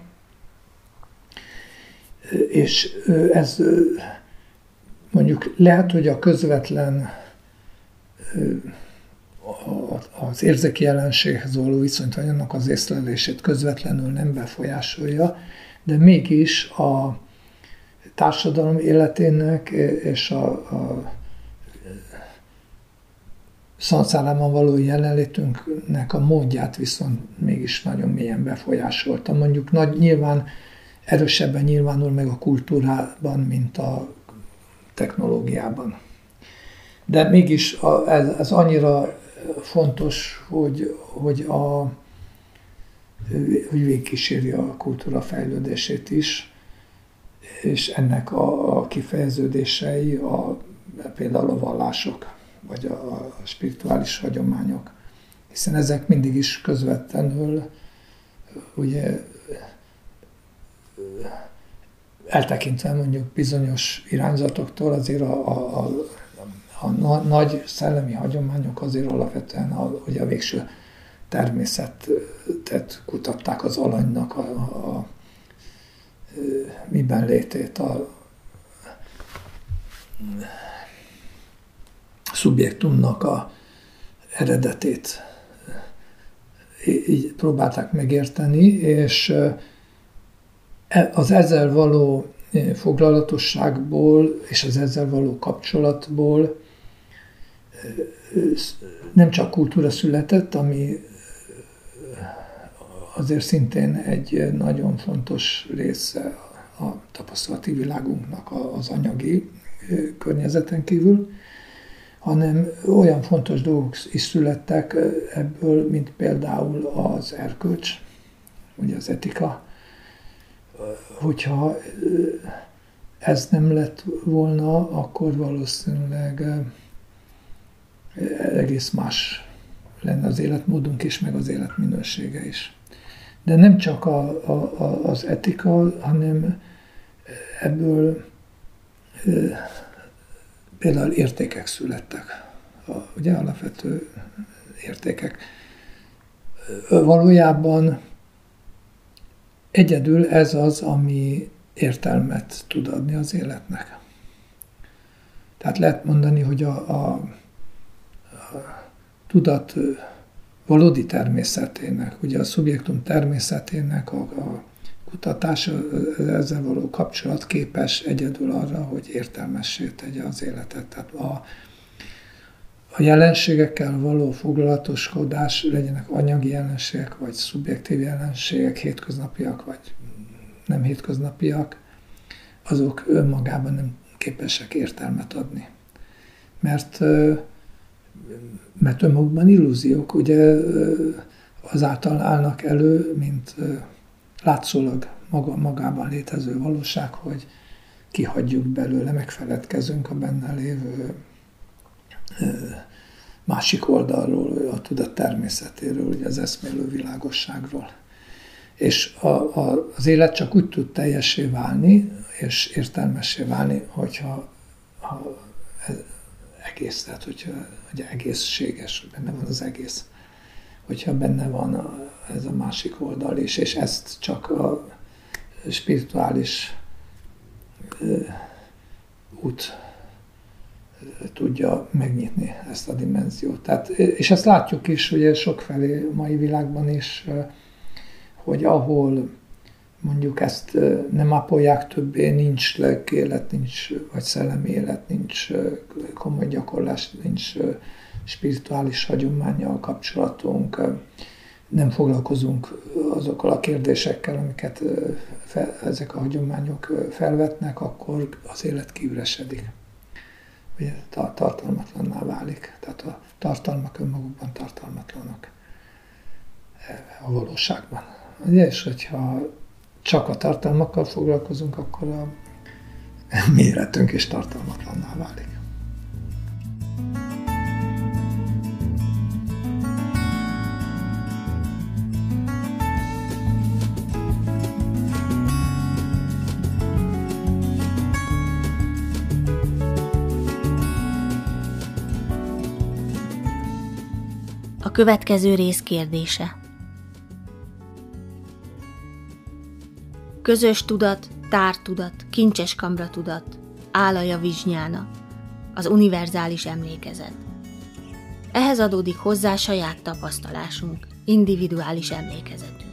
és ez mondjuk lehet, hogy a közvetlen az érzéki jelenséghez való viszonyt, vagy annak az észlelését közvetlenül nem befolyásolja, de mégis a társadalom életének és a, a szanszárában való jelenlétünknek a módját viszont mégis nagyon mélyen befolyásolta. Mondjuk nagy, nyilván erősebben nyilvánul meg a kultúrában, mint a technológiában. De mégis a, ez, ez annyira fontos, hogy, hogy, a, hogy végigkíséri a kultúra fejlődését is, és ennek a, a kifejeződései a, például a vallások, vagy a, a spirituális hagyományok, hiszen ezek mindig is közvetlenül ugye eltekintve mondjuk bizonyos irányzatoktól azért a, a, a, a nagy szellemi hagyományok azért alapvetően a, ugye a végső természetet kutatták, az alanynak a, a, a miben létét, a szubjektumnak a eredetét így próbálták megérteni, és az ezzel való foglalatosságból és az ezzel való kapcsolatból nem csak kultúra született, ami azért szintén egy nagyon fontos része a tapasztalati világunknak az anyagi környezeten kívül, hanem olyan fontos dolgok is születtek ebből, mint például az erkölcs, ugye az etika. Hogyha ez nem lett volna, akkor valószínűleg egész más lenne az életmódunk is, meg az életminősége is. De nem csak a, a, az etika, hanem ebből például értékek születtek, ugye alapvető értékek. Valójában egyedül ez az, ami értelmet tud adni az életnek. Tehát lehet mondani, hogy a, a, a tudat valódi természetének, ugye a szubjektum természetének a, a kutatás, ezzel való kapcsolat képes egyedül arra, hogy értelmessé tegye az életet. Tehát a, a jelenségekkel való foglalatoskodás, legyenek anyagi jelenségek, vagy szubjektív jelenségek, hétköznapiak, vagy nem hétköznapiak, azok önmagában nem képesek értelmet adni. Mert, mert önmagukban illúziók, ugye azáltal állnak elő, mint látszólag maga, magában létező valóság, hogy kihagyjuk belőle, megfeledkezünk a benne lévő másik oldalról, a tudat természetéről, ugye az eszmélő világosságról. És a, a, az élet csak úgy tud teljessé válni, és értelmessé válni, hogyha ha ez egész, tehát hogyha ugye egészséges, benne van az egész, hogyha benne van a, ez a másik oldal is, és ezt csak a spirituális ö, út tudja megnyitni, ezt a dimenziót. Tehát, és ezt látjuk is, ugye sokfelé mai világban is, hogy ahol mondjuk ezt nem ápolják többé, nincs lelki élet, nincs, vagy szellemi élet, nincs komoly gyakorlás, nincs spirituális hagyománnyal kapcsolatunk, nem foglalkozunk azokkal a kérdésekkel, amiket fel, ezek a hagyományok felvetnek, akkor az élet kiüresedik. ugye, tartalmatlanná válik. Tehát a tartalmak önmagukban tartalmatlanok a valóságban. Ugye, és hogyha csak a tartalmakkal foglalkozunk, akkor a méretünk is tartalmatlanná válik. A következő rész kérdése. Közös tudat, tártudat, kincses kamratudat, álaja vizsnyána, az univerzális emlékezet. Ehhez adódik hozzá saját tapasztalásunk, individuális emlékezetünk.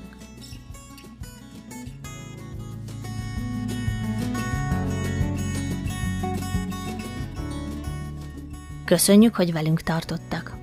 Köszönjük, hogy velünk tartottak!